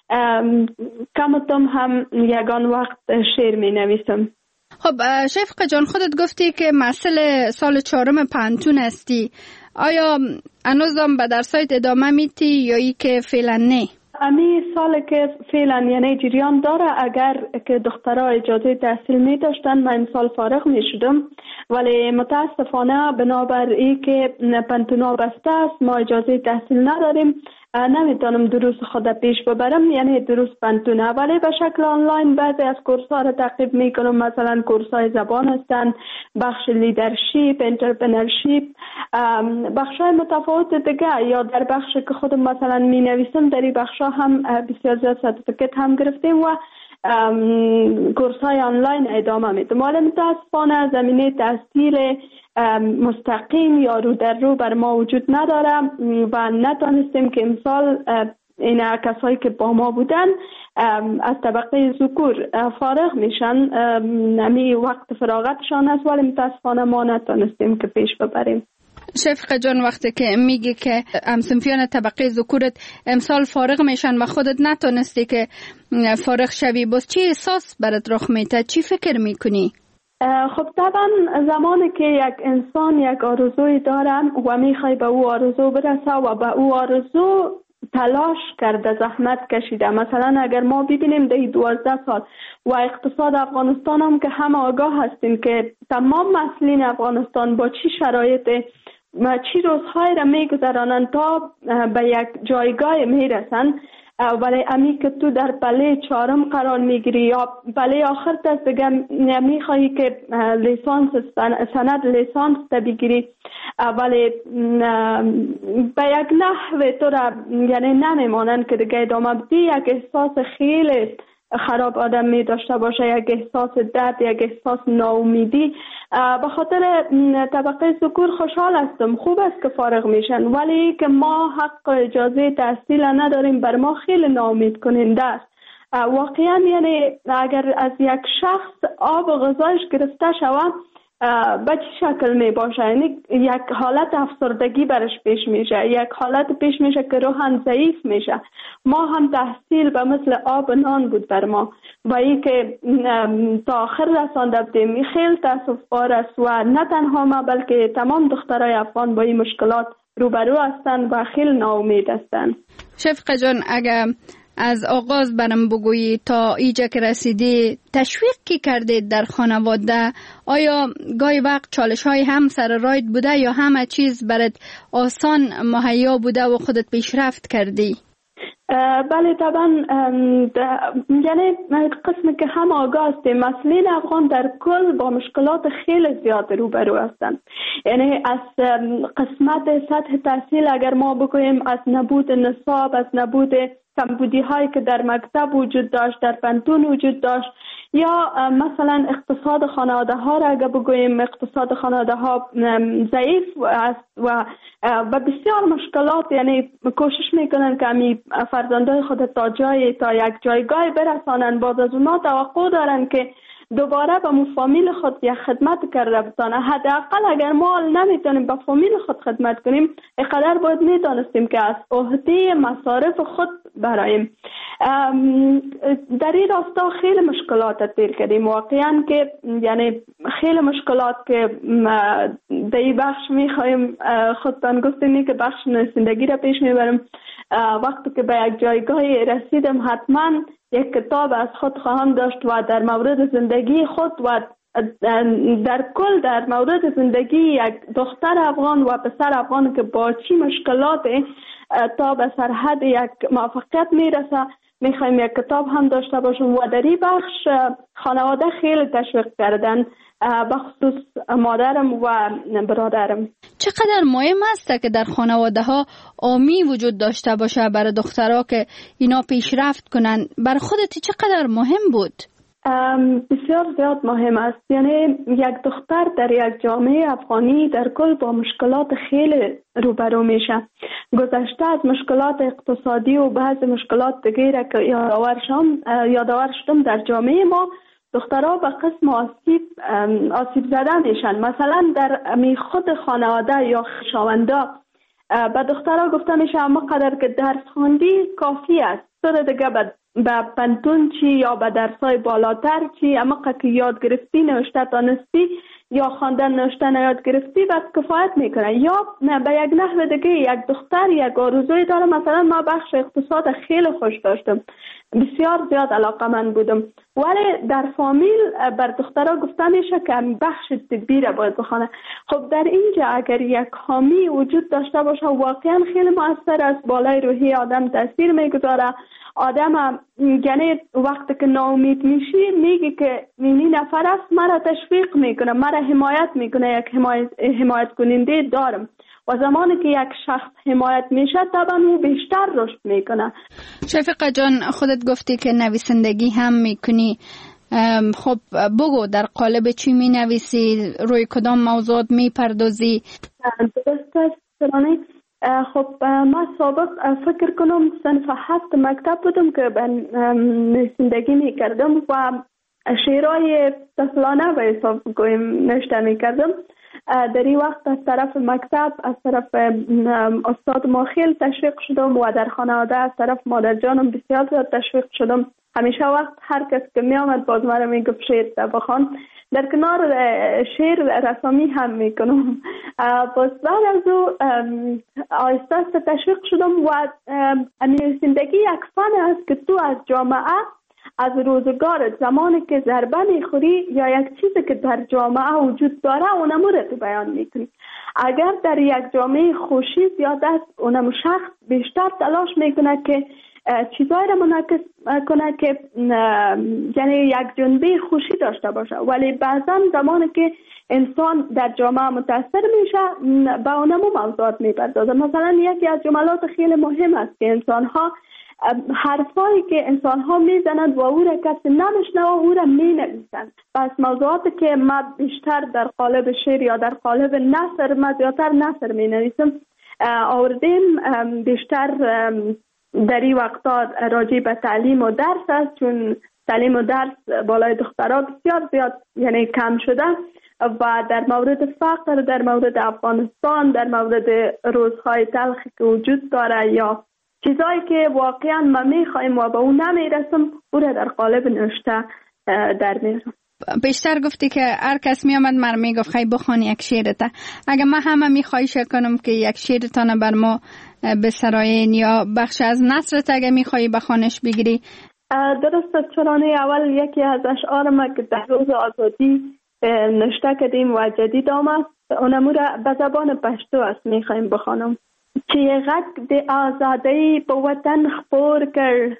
کمتم هم یگان وقت شعر می نویسم. خب شفقه جان، خودت گفتی که مسئله سال چهارم پانتون هستی. آیا هنوزم به درسایت ادامه میتی یا ای که فعلا نه؟ امی سال که فعلا یعنی جریان داره. اگر که دخترها اجازه تحصیل می داشتن من این سال فارغ می شدم، ولی متاسفانه بنابر ای که پانتونا بسته است ما اجازه تحصیل نداریم، نمیتونم دروس خود پیش ببرم، یعنی دروس پانتونه، ولی به شکل آنلاین بعضی از کورس ها را تعقیب میکنم. مثلا کورس های زبان هستند، بخش لیدرشپ، انترپرنرشپ، بخش های متفاوت دیگه، یا در بخش که خودم مثلا می نویسم در این بخش ها هم بسیار زیاد سرتیفیکت هم گرفتیم و کورس های آنلاین ادامه میدم. ولی متاسفانه زمینه تحصیل مستقیم یا رو در رو بر ما وجود نداره و نتانستیم که امسال این کسایی که با ما بودن از طبقه ذکور فارغ میشن، نمی وقت فراغتشان است، ولی متاسفانه ما نتانستیم که پیش ببریم. شفقه جان، وقتی که میگی که همسنفیان طبقه ذکورت امسال فارغ میشن و خودت نتونستی که فارغ شوی، باز چی احساس برات رخ میده؟ چی فکر میکنی؟ خب طبعا زمانی که یک انسان یک آرزوی داره و میخوای به او آرزو برسه و به او آرزو تلاش کرده، زحمت کشیده، مثلا اگر ما ببینیم در دوازده سال و اقتصاد افغانستان هم که همه آگاه هستیم که تمام مسئولین افغانستان با چی شرایط و چی روزهای را میگذرانند تا به یک جایگاه میرسن، ولی امی که تو در پله چهارم قرار میگیری یا پله آخر دست دیگه میخوایی که لیسانس سند لیسانس تا بگیری، ولی به یک نحو تو را یعنی نمیمانند که دیگه ادامه بدی، یک احساس خیلی خراب آدم می داشته باشه، یک احساس درد، یک احساس ناامیدی. به خاطر طبقه ذکور خوشحال هستم، خوب است که فارغ میشن، ولی که ما حق اجازه تحصیل نداریم بر ما خیلی ناامید کننده است. واقعا یعنی اگر از یک شخص آب و غذایش گرفته شود به چه شکل می باشه؟ یعنی یک حالت افسردگی برش پیش میشه، یک حالت پیش میشه که روحاً ضعیف میشه. ما هم تحصیل به مثل آب نان بود بر ما و این که تا آخر رسانده بودیم خیلی تاسف بار است و نه تنها ما بلکه تمام دخترای افغان با این مشکلات روبرو هستند و خیلی ناامید هستند. شفقه جان، اگر از آغاز برم بگویی تا اینجا که رسیدی تشویق کی کرده در خانواده؟ آیا گاهی وقت چالش های هم سر راید بوده یا همه چیز برات آسان مهیا بوده و خودت پیشرفت کردی؟ بله طبعا، یعنی قسمی که هم آگاه هستیم مسئولین افغان در کل با مشکلات خیلی زیاد روبرو هستند. یعنی از قسمت سطح تحصیل اگر ما بگوییم از نبود نصاب، از نبود کمبودی هایی که در مکتب وجود داشت، در پانتون وجود داشت، یا مثلا اقتصاد خانواده ها را اگر بگوییم اقتصاد خانواده ها ضعیف است و و بسیار مشکلات، یعنی کوشش میکنن که امی فرزندای خود تا جای تا یک جایگاه برسانن، باز از اونا توقع دارن که دوباره به مو فامیل خود یک خدمت کرده بتانه. حداقل اگر ما نمیتونیم به فامیل خود خدمت کنیم، اینقدر باید میدانستیم که از عهده مصارف خود برایم. در این راستا خیلی مشکلات دیر کردیم واقعا، که یعنی خیلی مشکلات که در این بخش میخوایم خودتان گفتیم که بخش زندگی را پیش میبرم. وقتی که به یک جایگاهی رسیدم حتما یک کتاب از خود خواهم داشت و در مورد زندگی خود و در کل در مورد زندگی یک دختر افغان و پسر افغان که با چی مشکلات تا به سرحد یک موفقیت میرسه میخوایم یک کتاب هم داشته باشم و در این بخش خانواده خیلی تشویق کردن، بخصوص مادرم و برادرم. چقدر مهم است که در خانواده ها آمی وجود داشته باشه برای دخترها که اینا پیشرفت کنن؟ برای خودت چقدر مهم بود؟ بسیار زیاد مهم است. یعنی یک دختر در یک جامعه افغانی در کل با مشکلات خیلی روبرو میشه. گذشته از مشکلات اقتصادی و بعض مشکلات دیگه که یادآور شدم یادآور شدم در جامعه ما دخترها به قسم آسیب آسیب زده میشن. مثلا در می خود خانواده یا خویشاوندا به دخترها گفته میشه اما قدر که درس خواندی کافی است، سر دیگه به پانتون چی یا به درسای بالاتر چی، اما که یاد گرفتی نوشته دانستی یا خواندن نوشتن یاد گرفتی بس کفایت میکنه. یا به یک نحو دیگه یک دختر یک آرزوی داره. مثلا ما بخش اقتصاد خیلی خوش داشتم، بسیار زیاد علاقه من بودم، ولی در فامیل بر دخترها گفته میشه که بخش طبی را باید بخونه. خب در اینجا اگر یک حامی وجود داشته باشه واقعا خیلی مؤثر است، بالای روحی آدم تاثیر میگذاره. آدم یعنی وقتی که ناامید میشی میگی که این نفر است مرا تشویق میکنه، مرا حمایت میکنه، یک حمایت, حمایت کننده دارم. و زمانی که یک شخص حمایت میشه طبعا او بیشتر رشد میکنه. شفیقه جان، خودت گفتی که نویسندگی هم میکنی. خب بگو در قالب چی می نویسی؟ روی کدام موضوعات می پردازی؟ درست است سرانه. خب ما سابق فکر کنم صنف هفت مکتب بودم که نویسندگی می کردم و شعرهای طفلانه به حساب گویم نوشته می کردم. در این وقت از طرف مکتب، از طرف استاد ما خیلی تشویق شدم و در خانواده از طرف مادر جانم بسیار زیاد تشویق شدم. همیشه وقت هر کس که می آمد باز مرا می گفت شعر بخوان. در کنار شعر رسامی هم می کنم. باز بعد از او آهسته آهسته تشویق شدم و نویسندگی یک فن است که تو از جامعه، از روزگار زمانی که ضربه میخوری یا یک چیزی که در جامعه وجود داره اونمو رو تو بیان میکنی. اگر در یک جامعه خوشی زیاد است اونمو شخص بیشتر تلاش میکنه که چیزایی رو منعکس کنه که یعنی یک جنبه خوشی داشته باشه، ولی بعضا زمانی که انسان در جامعه متاثر میشه به اونمو موضوعات میپردازه. مثلا یکی از جملات خیلی مهم است که انسان ها حرفایی که انسان ها میزنند و او را کسی نمیشنه و او را می نویسند. پس موضوعاتی که ما بیشتر در قالب شعر یا در قالب نثر، ما زیادتر نثر می نویسم، آوردیم بیشتر در این وقتا راجع به تعلیم و درس است، چون تعلیم و درس بالای دخترها بسیار زیاد یعنی کم شده و در مورد فقر، در مورد افغانستان، در مورد روزهای تلخی که وجود داره یا چیزایی که واقعا ما میخوایم و به اون نمیرسم او را در قالب نوشته در میارم. بیشتر گفتی که هر کس می آمد مر میگفت خیلی بخوانی یک شعرته. اگر ما همه میخواهیش کنم که یک شعرتان بر ما بسراین یا بخش از نثرت اگر میخوایی بخوانش بگیری؟ درست است. چرانه اول یکی از اشعار ما که در روز آزادی نوشته کردیم و جدید آمد اونمو را به زبان پشتو است میخوایم بخوانم. چه غک د آزادی په وطن خپور کړ،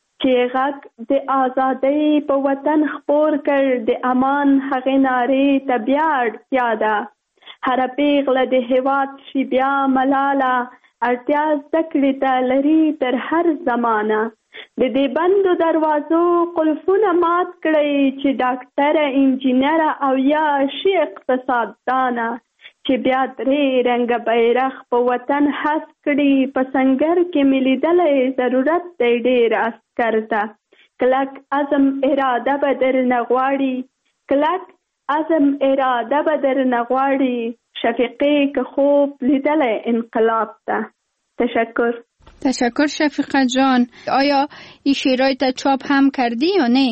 چې غک د آزادی په وطن خپور کړ، د امان هغې نارې ته بیا اړتیا ده. هره پیغله د هېواد شي بیا ملاله، اړتیا زده کړې ته لري تر هر زمانه. د دې بندو دروازو قلفونه مات کړئ، چې ډاکټره، انجینره او یا شي اقتصاددانه، چې بیا درې رنګه بیرغ په وطن هست کړي. په سنګر کې مې لیدلی ضرورت دی ډېر عسکر ته. کلک عزم اراده به درنه غواړي، کلک عزم اراده به درنه غواړي. شفیقې که خوب لیدلی انقلاب ته. تشکر. تشکر شفیقه جان. آیا این شعرهای تا چاپ هم کردی یا نه؟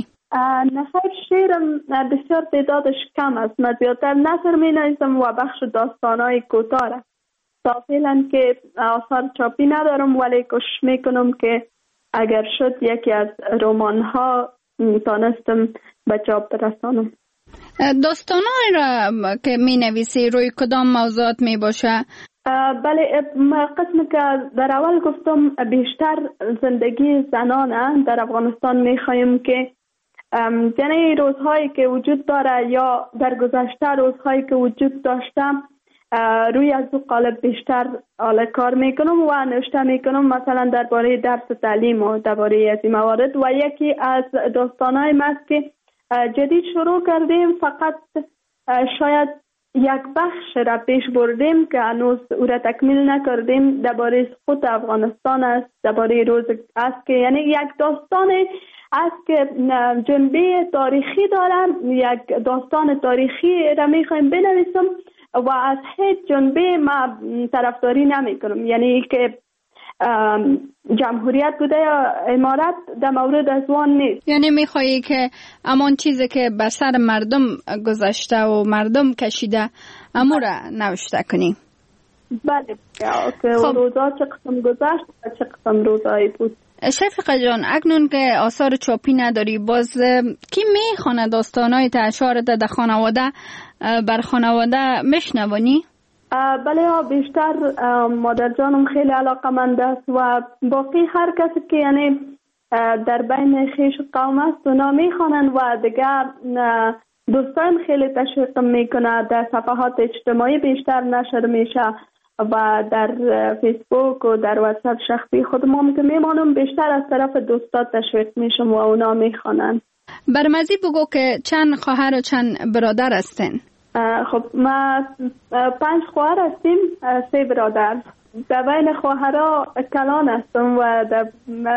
نثر شعرم بسیار تعدادش کم است. من زیادتر نثر می نویسم و بخش داستانهای کوتاه. تا فعلا که آثار چاپی ندارم ولی کوشش میکنم که اگر شد یکی از رمان ها تانستم به چاپ برسانم. داستانهای را که می نویسی روی کدام موضوعات می باشه؟ بله، قسمی که در اول گفتم بیشتر زندگی زنانه در افغانستان می خواهیم که یعنی روزهایی که وجود داره یا در گذشته روزهایی که وجود داشته روی از او قالب بیشتر حال کار میکنم و نوشته میکنم، مثلا درباره درس تعلیم و درباره از این موارد. و یکی از داستانهای ما است که جدید شروع کردیم، فقط شاید یک بخش را پیش بردیم که هنوز او را تکمیل نکردیم. درباره سقوط افغانستان است، درباره روز است که یعنی یک داستان است که جنبه تاریخی دارن، یک داستان تاریخی را میخوایم بنویسم و از هیچ جنبه ما طرفداری نمی کنم، یعنی که جمهوریت بوده یا امارت در مورد از وان نیست. یعنی میخوایی که امان چیزی که بر سر مردم گذشته و مردم کشیده امو را نوشته کنی؟ بله، که روزا چه قسم گذشت و چه قسم روزایی بود. شفیقه جان، اکنون که آثار چاپی نداری، باز کی میخونه داستانای اشعارت در خانواده بر خانواده میشنوانی؟ بله، بیشتر مادر جانم خیلی علاقه‌مند است و باقی هر کسی که یعنی در بین خیش قوم است اونا میخوانند و دیگر دوستان خیلی تشویق میکنه. در صفحات اجتماعی بیشتر نشر میشه و در فیسبوک و در واتساپ شخصی خودم که میمانم بیشتر از طرف دوستات تشویق میشم و اونا میخوانن. برمزی بگو که چند خواهر و چند برادر هستین؟ خب ما پنج خواهر هستیم، سه برادر. در بین خواهرها کلان هستم و در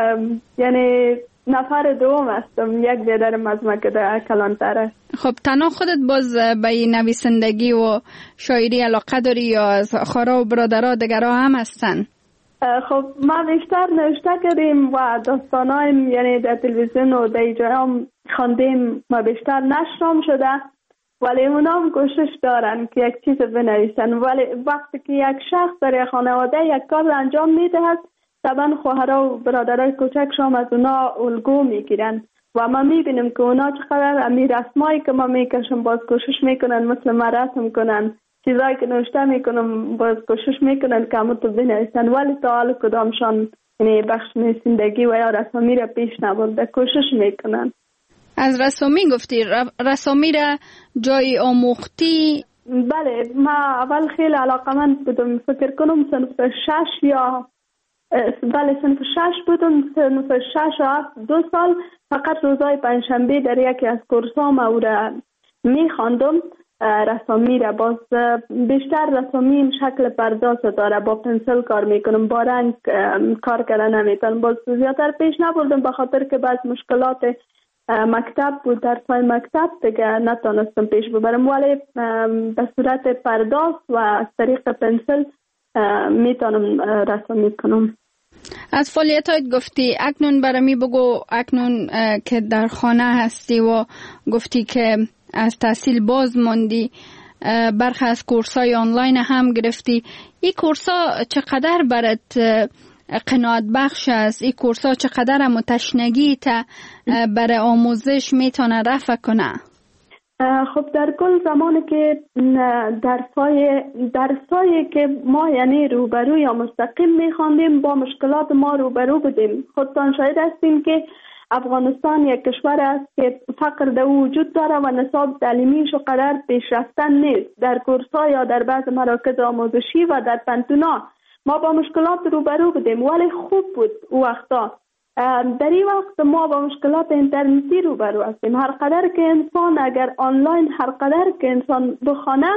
یعنی نفر دوم هستم، یک برادرم از ما که در کلان تر است. خب تنها خودت باز به نویسندگی و شاعری علاقه داری یا از خواهرها و برادرها دیگرها هم هستن؟ خب ما بیشتر نوشته کردیم و داستانایم یعنی در تلویزیون و در جای هم خواندیم و بیشتر نشرم شده، ولی اونا هم کوشش دارن که یک چیز بنویسن. ولی وقتی که یک شخص در خانواده یک کار انجام میدهد طبعا خواهرها و برادرای کوچکشون از اونا الگو میگیرن و ما میبینیم که اونا چقدر امی رسمایی که ما میکشم باز کوشش میکنن مثل ما رسم کنن، چیزایی که نوشته میکنم باز کوشش میکنن که همون تو بنویسن، ولی تا حال کدامشان یعنی بخش نویسندگی و یا رسامی را پیش نبرده کوشش میکنن. از رسامی گفتی، رسامی را جای آموختی؟ بله، ما اول خیلی علاقمند بودم، فکر کنم صنف شش یا بله صنف شش بودم، صنف شش و هفت دو سال فقط روزای پنجشنبه در یکی از کورسام او را میخواندم رسامی را. باز بیشتر رسامی این شکل پرداز داره، با پنسل کار میکنم، با رنگ کار کردن نمیتونم، باز زیادتر پیش نبردم به خاطر که بعض مشکلات مکتب بود، درسای مکتب دیگه نتونستم پیش ببرم، ولی به صورت پرداز و از طریق پنسل میتونم رسامی کنم. از فعالیتات گفتی، اکنون برمی بگو اکنون که در خانه هستی و گفتی که از تحصیل باز موندی، برخی از کورسای آنلاین هم گرفتی، این کورسا چقدر برات قناعت بخش است؟ این کورسا چقدر هم تشنگی تا برای آموزش میتونه رفع کنه؟ خب در کل زمانی که درسای درسایی که ما یعنی روبرو یا مستقیم میخواندیم با مشکلات ما روبرو بودیم. خودتان شاهد هستیم که افغانستان یک کشور است که فقر در وجود داره و نصاب تعلیمیش قدر پیشرفتن نیست. در کورس‌ها یا در بعض مراکز آموزشی و در پنتونا ما با مشکلات روبرو بودیم، ولی خوب بود او وقتا. در این وقت ما با مشکلات اینترنتی روبرو هستیم. هر قدر که انسان اگر آنلاین هر قدر که انسان بخونه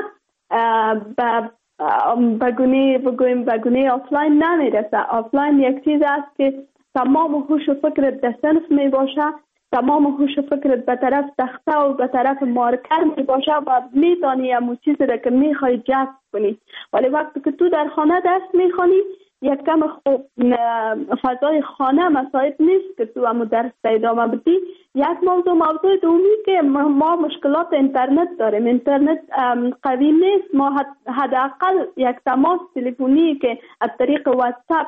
بگونه بگویم بگونه آفلاین نمیرسه. آفلاین یک چیز است که تمام هوش و فکرت در صنف می باشه، تمام هوش و فکرت به طرف تخته و به طرف مارکر می باشه و می دانی همون چیزی را که می خواهی جذب کنی. ولی وقتی که تو در خانه درس می خوانی یک کم خوب فضای خانه مساعد نیست که تو همون درس ادامه بدی. یک موضوع موضوع دومی که ما مشکلات اینترنت داریم. اینترنت قوی نیست. ما حداقل یک تماس تلفنی که از طریق واتساپ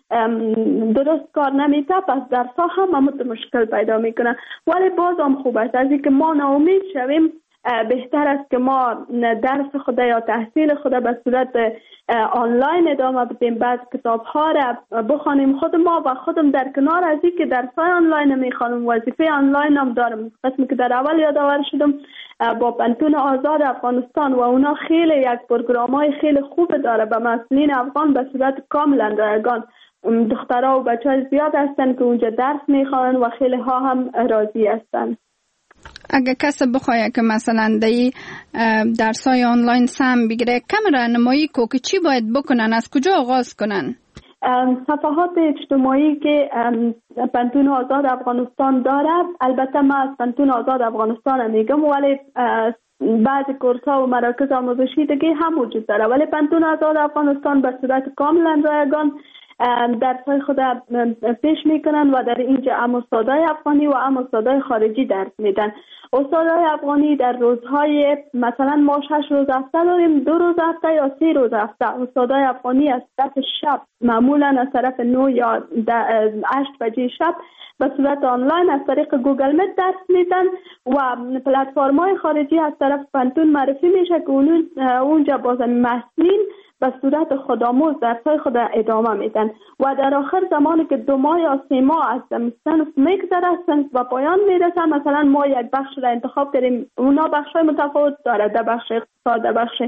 درست کار نمیته، پس درس ها هم همون مشکل پیدا میکنن. ولی باز هم خوب است از اینکه ما ناامید شویم. بهتر است که ما درس خود یا تحصیل خود به صورت آنلاین ادامه بدیم، بعد کتاب ها را بخوانیم خود ما و خودم در کنار از این که درس های آنلاین میخوانم وظیفه آنلاین هم دارم. قسمی که در اول یادآور شدم با پنتون آزاد افغانستان و اونا خیلی یک پروگرام های خیلی خوب داره به مسئولین افغان به صورت کاملا رایگان. دخترها و بچه های زیاد هستن که اونجا درس میخوان و خیلی ها هم راضی هستن. اگه کسی بخواه که مثلا دی درسای آنلاین سم بگیره، کم راهنمایی کو که چی باید بکنن، از کجا آغاز کنن؟ صفحات اجتماعی که پنتون آزاد افغانستان داره، البته من از پنتون آزاد افغانستان میگم، ولی بعضی کورس ها و مراکز آموزشی دیگه هم وجود داره، ولی پنتون آزاد افغانستان به صورت کاملا رایگان درس های خود پیش میکنن و در اینجا هم استادای افغانی و هم استادای خارجی درس میدن. استادای افغانی در روزهای مثلا ما شش روز هفته داریم، دو روز هفته یا سه روز هفته. استادای افغانی از طرف شب معمولا از طرف نه یا هشت بجه شب به صورت آنلاین از طریق گوگل میت درس میدن و پلتفرم های خارجی از طرف پنتون معرفی میشه که اونجا باز محصولین به صورت خودآموز درسای خود ادامه میدن و در آخر زمانی که دو ماه یا سه ماه از صنف میگذره، صنف و پایان میرسه، مثلا ما یک بخش را انتخاب کردیم، اونا بخش های متفاوت داره، در بخش اقتصاد، در بخش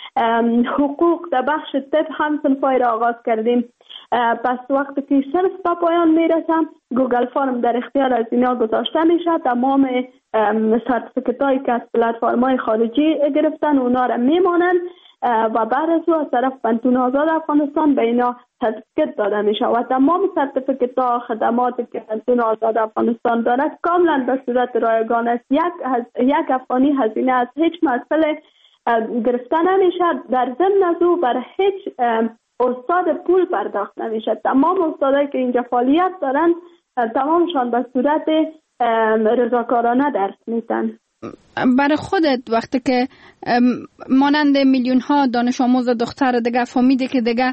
حقوق در بخش طب هم صنفای را آغاز کردیم. پس وقتی که صرف به پایان میرسم گوگل فرم در اختیار از اینا گذاشته میشه. تمام سرتیفیکت هایی که از پلتفرم های خارجی گرفتن اونا را میمانن و بعد از او از طرف پانتون آزاد افغانستان به اینا سرتیفیکت داده میشه و تمام سرتیفیکت ها خدماتی که پانتون آزاد افغانستان دارد کاملا به صورت رایگان است. یک یک افغانی هزینه از هیچ مسئله گرفته نمیشه. در ضمن از او بر هیچ استاد پول پرداخت نمیشه. تمام استادایی که اینجا فعالیت دارن تمامشان به صورت رضاکارانه درس میدن. برای خودت وقتی که مانند میلیون ها دانش آموز دختر دیگه فهمیده که دیگه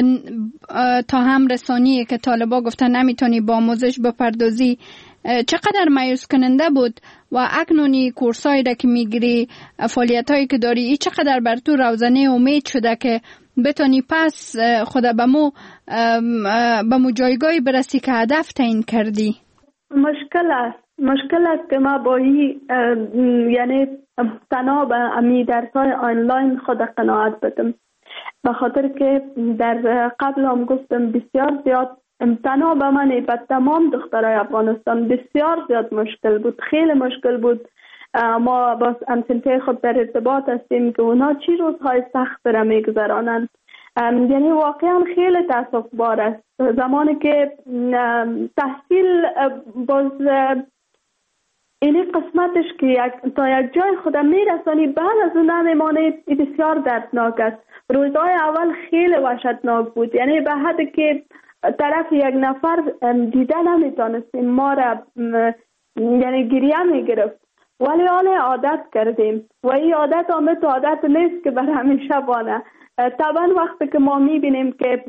تا هم رسانیه که طالبا گفتن نمیتونی با آموزش بپردازی، چقدر مایوس کننده بود و اکنونی کورسایی را که میگیری، فعالیت هایی که داری، ای چقدر بر تو روزانه امید شده که بتونی پس خود به مو به مو جایگاهی برسی که هدف تعیین کردی؟ مشکل است مشکل است که ما با این یعنی تنها به امی درس‌های آنلاین خود قناعت بدم، به خاطر که در قبل هم گفتم بسیار زیاد تنها به من به تمام دخترای افغانستان بسیار زیاد مشکل بود، خیلی مشکل بود. ما با همسنفی خود در ارتباط هستیم که اونا چی روزهای سخت را میگذرانند. یعنی واقعا خیلی تاسف بار است زمانی که تحصیل باز اینی قسمتش که یک تا یک جای خود میرسانی بعد از اون نمیمانه بسیار دردناک است. روزهای اول خیلی وحشتناک بود، یعنی به حدی که طرف یک نفر دیده نمیتونستیم، ما را یعنی گریه میگرفت، ولی حال عادت کردیم و این عادت آمد عادت نیست که بر همیشه بانه. طبعا وقتی که ما میبینیم که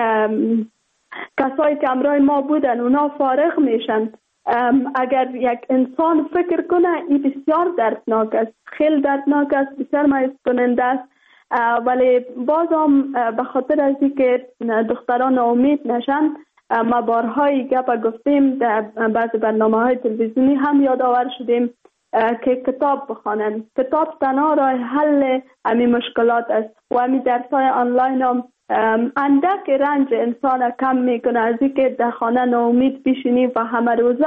کسایی که همراه ما بودن اونا فارغ میشن، اگر یک انسان فکر کنه این بسیار دردناک است، خیلی دردناک است، بسیار مایوس کننده است. ولی باز هم به خاطر از اینکه دختران امید نشن، ما بارهای گپ گفتیم در بعض برنامه های تلویزیونی هم یادآور شدیم که کتاب بخوانند. کتاب تنها راه حل همین مشکلات است و همین درس های آنلاین هم اندک رنج انسان کم میکنه از اینکه در خانه ناامید بشینی و همه روزه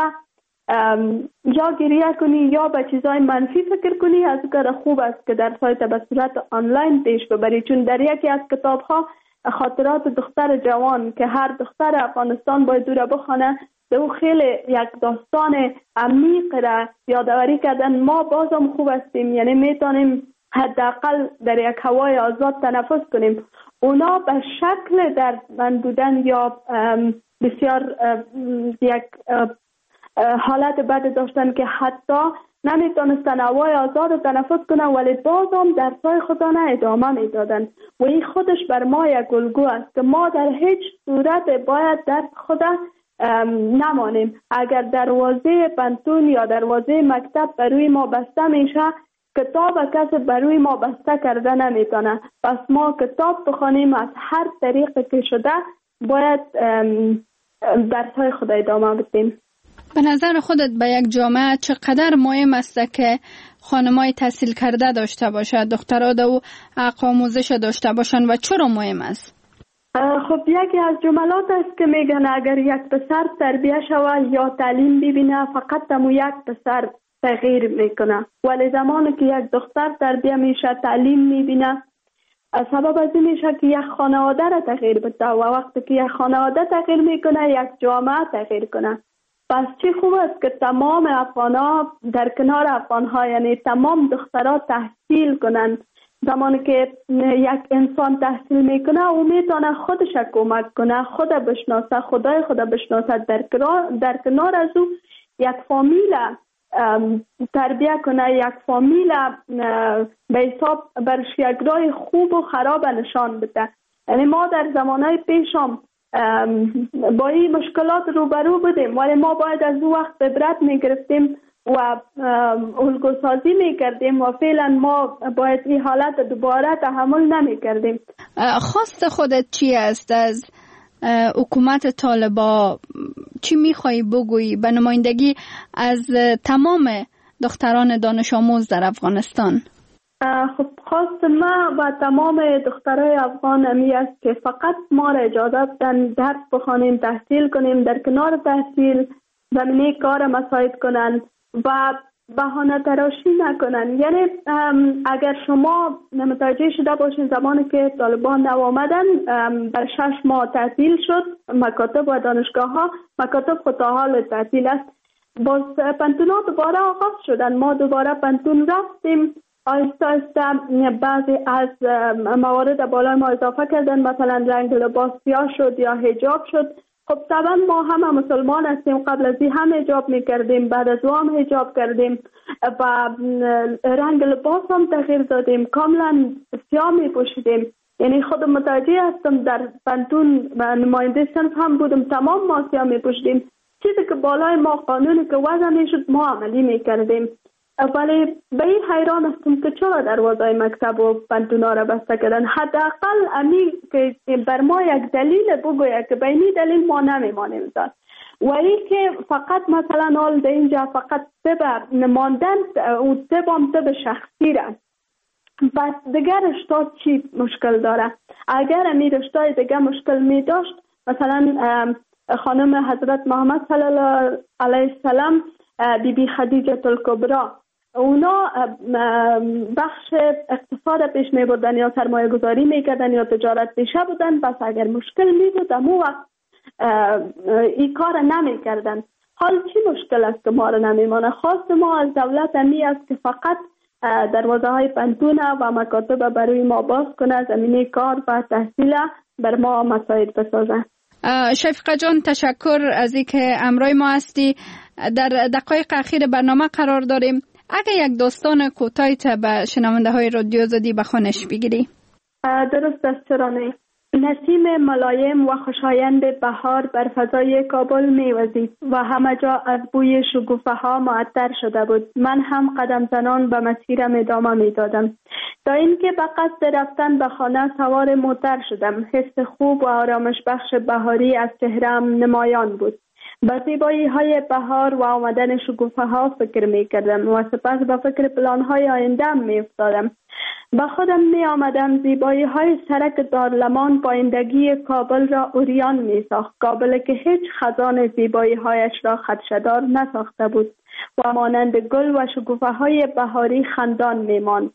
یا گریه کنی یا به چیزای منفی فکر کنی. از کار خوب است که درس های به صورت آنلاین پیش ببری، چون در یکی از کتاب ها خاطرات دختر جوان که هر دختر افغانستان باید دوره بخونه، به او خیلی یک داستان عمیق را یادآوری کردن. ما بازم خوب هستیم، یعنی میتونیم حداقل در یک هوای آزاد تنفس کنیم. اونا به شکل دردمند بودن یا بسیار یک حالت بد داشتن که حتی نمیتونستن هوای آزاد تنفس کنن، ولی بازم درسای خودانه ادامه میدادن و این خودش بر ما یک الگو است که ما در هیچ صورت باید درس خود نمانیم. اگر دروازه پانتون یا دروازه مکتب بروی ما بسته میشه، کتاب کسی بروی ما بسته کرده نمیتونه. پس ما کتاب بخوانیم، از هر طریقی که شده باید درس‌های خود ادامه بدیم. به نظر خودت به یک جامعه چقدر مهم است که خانمای تحصیل کرده داشته باشد، دخترها دو حق آموزش داشته باشند و چرا مهم است؟ خب یکی از جملات است که میگن اگر یک پسر تربیه شود یا تعلیم ببینه فقط تمو یک پسر تغییر میکنه، ولی زمانی که یک دختر تربیه میشه تعلیم میبینه سبب از این میشه که یک خانواده را تغییر بده و وقتی که یک خانواده تغییر میکنه یک جامعه تغییر کنه. پس چی خوب است که تمام افغان‌ها در کنار افغان‌ها، یعنی تمام دخترها تحصیل کنند. زمانی که یک انسان تحصیل میکنه او میتونه خودش کمک کنه، خود بشناسه، خدای خود بشناسه، در کنار در کنار از او یک فامیل تربیه کنه، یک فامیل به حساب برش یک راه خوب و خراب نشان بده. یعنی ما در زمانهای پیشم با این مشکلات روبرو بودیم، ولی ما باید از او وقت عبرت میگرفتیم و الگوسازی میکردیم و فعلا ما باید این حالت دوباره تحمل نمیکردیم. خواست خودت چی است از حکومت طالبا؟ چی میخوایی بگویی به نمایندگی از تمام دختران دانش آموز در افغانستان؟ خب خواست ما و تمام دخترای افغان امی است که فقط ما را اجازه بدن درس بخوانیم، تحصیل کنیم، در کنار تحصیل زمینه کار مساعد کنن و بهانه تراشی نکنن. یعنی اگر شما متوجه شده باشین زمانی که طالبان نو آمدن بر شش ماه تعطیل شد مکاتب و دانشگاه ها، مکاتب خود تا حال تعطیل است. باز پنتون ها دوباره آغاز شدن، ما دوباره پنتون رفتیم، آهسته آهسته بعضی از موارد بالای ما اضافه کردن، مثلا رنگ لباس سیاه شد یا حجاب شد. خب طبعا ما همه مسلمان هستیم، قبل از این هم حجاب میکردیم، بعد از او هم حجاب کردیم و رنگ لباس هم تغییر دادیم، کاملا سیاه میپوشیدیم. یعنی خود متوجه هستم در پنتون و نماینده صنف هم بودم، تمام ما سیاه میپوشیدیم. چیزی که بالای ما قانونی که وضع میشد ما عملی میکردیم. ولی به این حیران هستم که چرا دروازه مکتب و پنتونا را بسته کردن. حداقل امی که بر ما یک دلیل بگوید که به این دلیل ما نمیمانیم داد. ولی که فقط مثلا حال در اینجا فقط طب نماندن و طب هم طب شخصی را، بس دیگر رشته چی مشکل داره؟ اگر امی رشته دیگر مشکل می داشت، مثلا خانم حضرت محمد صلی الله علیه السلام، بی بی خدیجه الکبری، اونا بخش اقتصاد پیش می بردن یا سرمایه گذاری می کردن یا تجارت پیشه بودن، بس اگر مشکل می بود امو وقت این کار نمی کردن. حال چی مشکل است که ما رو نمی مانه؟ خواست ما از دولت امی است که فقط دروازه های پنتونه و مکاتب برای ما باز کنه، زمینه کار و تحصیل بر ما مساعد بسازه. شفیقه جان تشکر از اینکه امروی ما هستی. در دقایق اخیر برنامه قرار داریم، اگه یک داستان کوتاهی تا به شنونده های رادیو آزادی به خوانش بگیری. درست است، چرا نه؟ نسیم ملایم و خوشایند بهار بر فضای کابل میوزید و همه جا از بوی شکوفه ها معطر شده بود. من هم قدم زنان به مسیرم ادامه میدادم تا اینکه به قصد رفتن به خانه سوار موتر شدم. حس خوب و آرامش بخش بهاری از چهره‌ام نمایان بود. به زیبایی های بهار و آمدن شکوفه ها فکر می کردم و سپس به فکر پلان های آینده می افتادم. به خودم می آمدم زیبایی های سرک دارلمان پایندگی کابل را اوریان می ساخت. کابل که هیچ خزان زیبایی هایش را خدشه‌دار نساخته بود و مانند گل و شکوفه های بهاری خندان می ماند.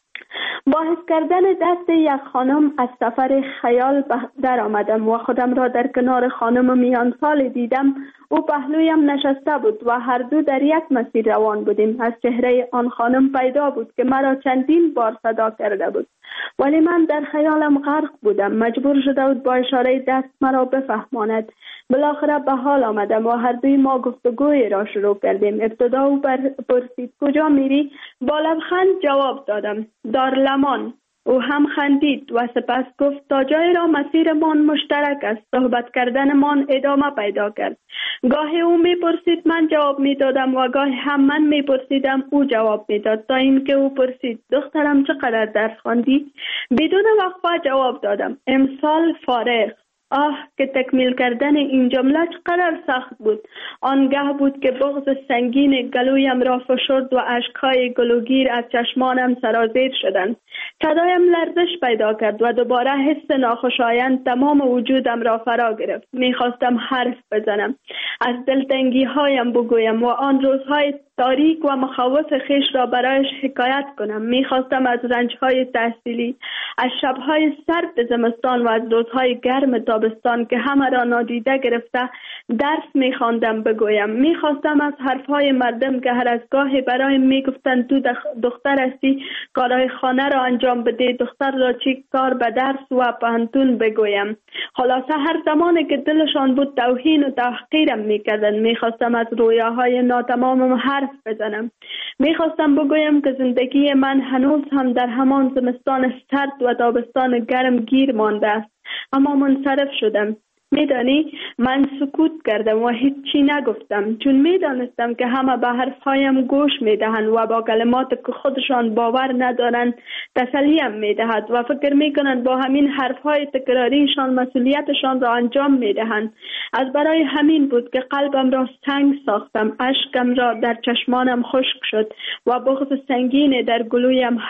با حس کردن دست یک خانم از سفر خیال در آمدم و خودم را در کنار خانم میان سال دیدم. او پهلویم نشسته بود و هر دو در یک مسیر روان بودیم. از چهره آن خانم پیدا بود که مرا چندین بار صدا کرده بود، ولی من در خیالم غرق بودم. مجبور شده بود با اشاره دست مرا بفهماند. بالاخره به حال آمدم و هر دوی ما گفتگوی را شروع کردیم. ابتدا او پرسید کجا میری؟ با لبخند جواب دادم دارلمان. او هم خندید و سپس گفت تا جای را مسیرمان مشترک است. صحبت کردنمان ادامه پیدا کرد. گاهی او میپرسید من جواب میدادم و گاهی هم من میپرسیدم او جواب میداد، تا اینکه او پرسید دخترم چقدر درس خواندی؟ بدون وقفه جواب دادم امسال فارغ. آه که تکمیل کردن این جمله چقدر سخت بود. آنگاه بود که بغض سنگین گلویم را فشرد و اشکهای گلوگیر از چشمانم سرازیر شدند. صدایم لرزش پیدا کرد و دوباره حس ناخوشایند تمام وجودم را فرا گرفت. میخواستم حرف بزنم، از دلتنگی هایم بگویم و آن روزهای تاریک و مخاوف خیش را برایش حکایت کنم. میخواستم از رنجهای تحصیلی، از شبهای سرد زمستان و از روزهای گرم تابستان که همه را نادیده گرفته درس میخواندم بگویم. میخواستم از حرفهای مردم که هر از گاهی برایم میگفتند تو دختر هستی کارهای خانه را انجام بده، دختر را چی کار به درس و پانتون بگویم. خلاصه هر زمانی که دلشان بود توهین و تحقیرم میکردند. میخواستم از رویاهای ناتمامم حرف بزنم. میخواستم بگویم که زندگی من هنوز هم در همان زمستان سرد و تابستان گرم گیر مانده است، اما منصرف شدم. میدانی من سکوت کردم و هیچ چی نگفتم، چون میدانستم که همه به حرفهایم گوش میدهند و با کلمات که خودشان باور ندارند تسلیم میدهد و فکر میکنند با همین حرفهای تکراریشان مسئولیتشان را انجام میدهند. از برای همین بود که قلبم را سنگ ساختم، اشکم را در چشمانم خشک شد و بغض سنگین در گلویم حبس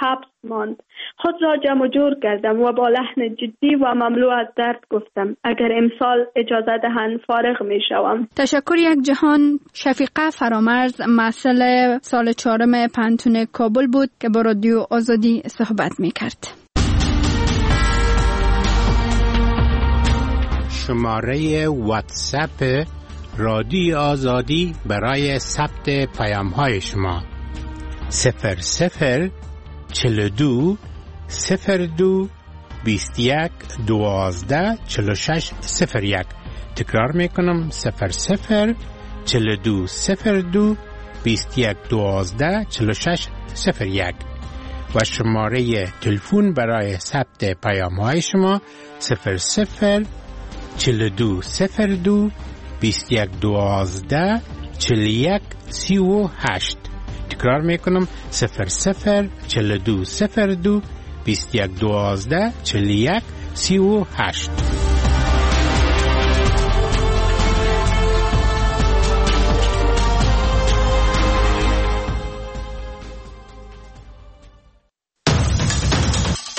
ماند. خود را جمع جور کردم و با لحن جدی و مملو از درد گفتم اگر امسال اجازه دهند فارغ می شوم. تشکر یک جهان. شفیقه فرامرز مسئول سال چهارم پانتون کابل بود که با رادیو آزادی صحبت می کرد. شماره واتساپ رادیو آزادی برای ثبت پیام های شما صفر صفر چهل و دو صفر دو بیست و یک دوازده چهل و شش صفر یک. تکرار میکنم صفر صفر چهل و دو صفر دو بیست و یک دوازده چهل و شش صفر یک و شماره تلفن برای ثبت پیام های شما صفر صفر چهل و دو صفر دو بیست و یک دوازده چهل و یک سی و هشت. تکرار میکنم صفر صفر چهل و دو صفر دو بیست و یک دوازده چهل و یک سی و هشت.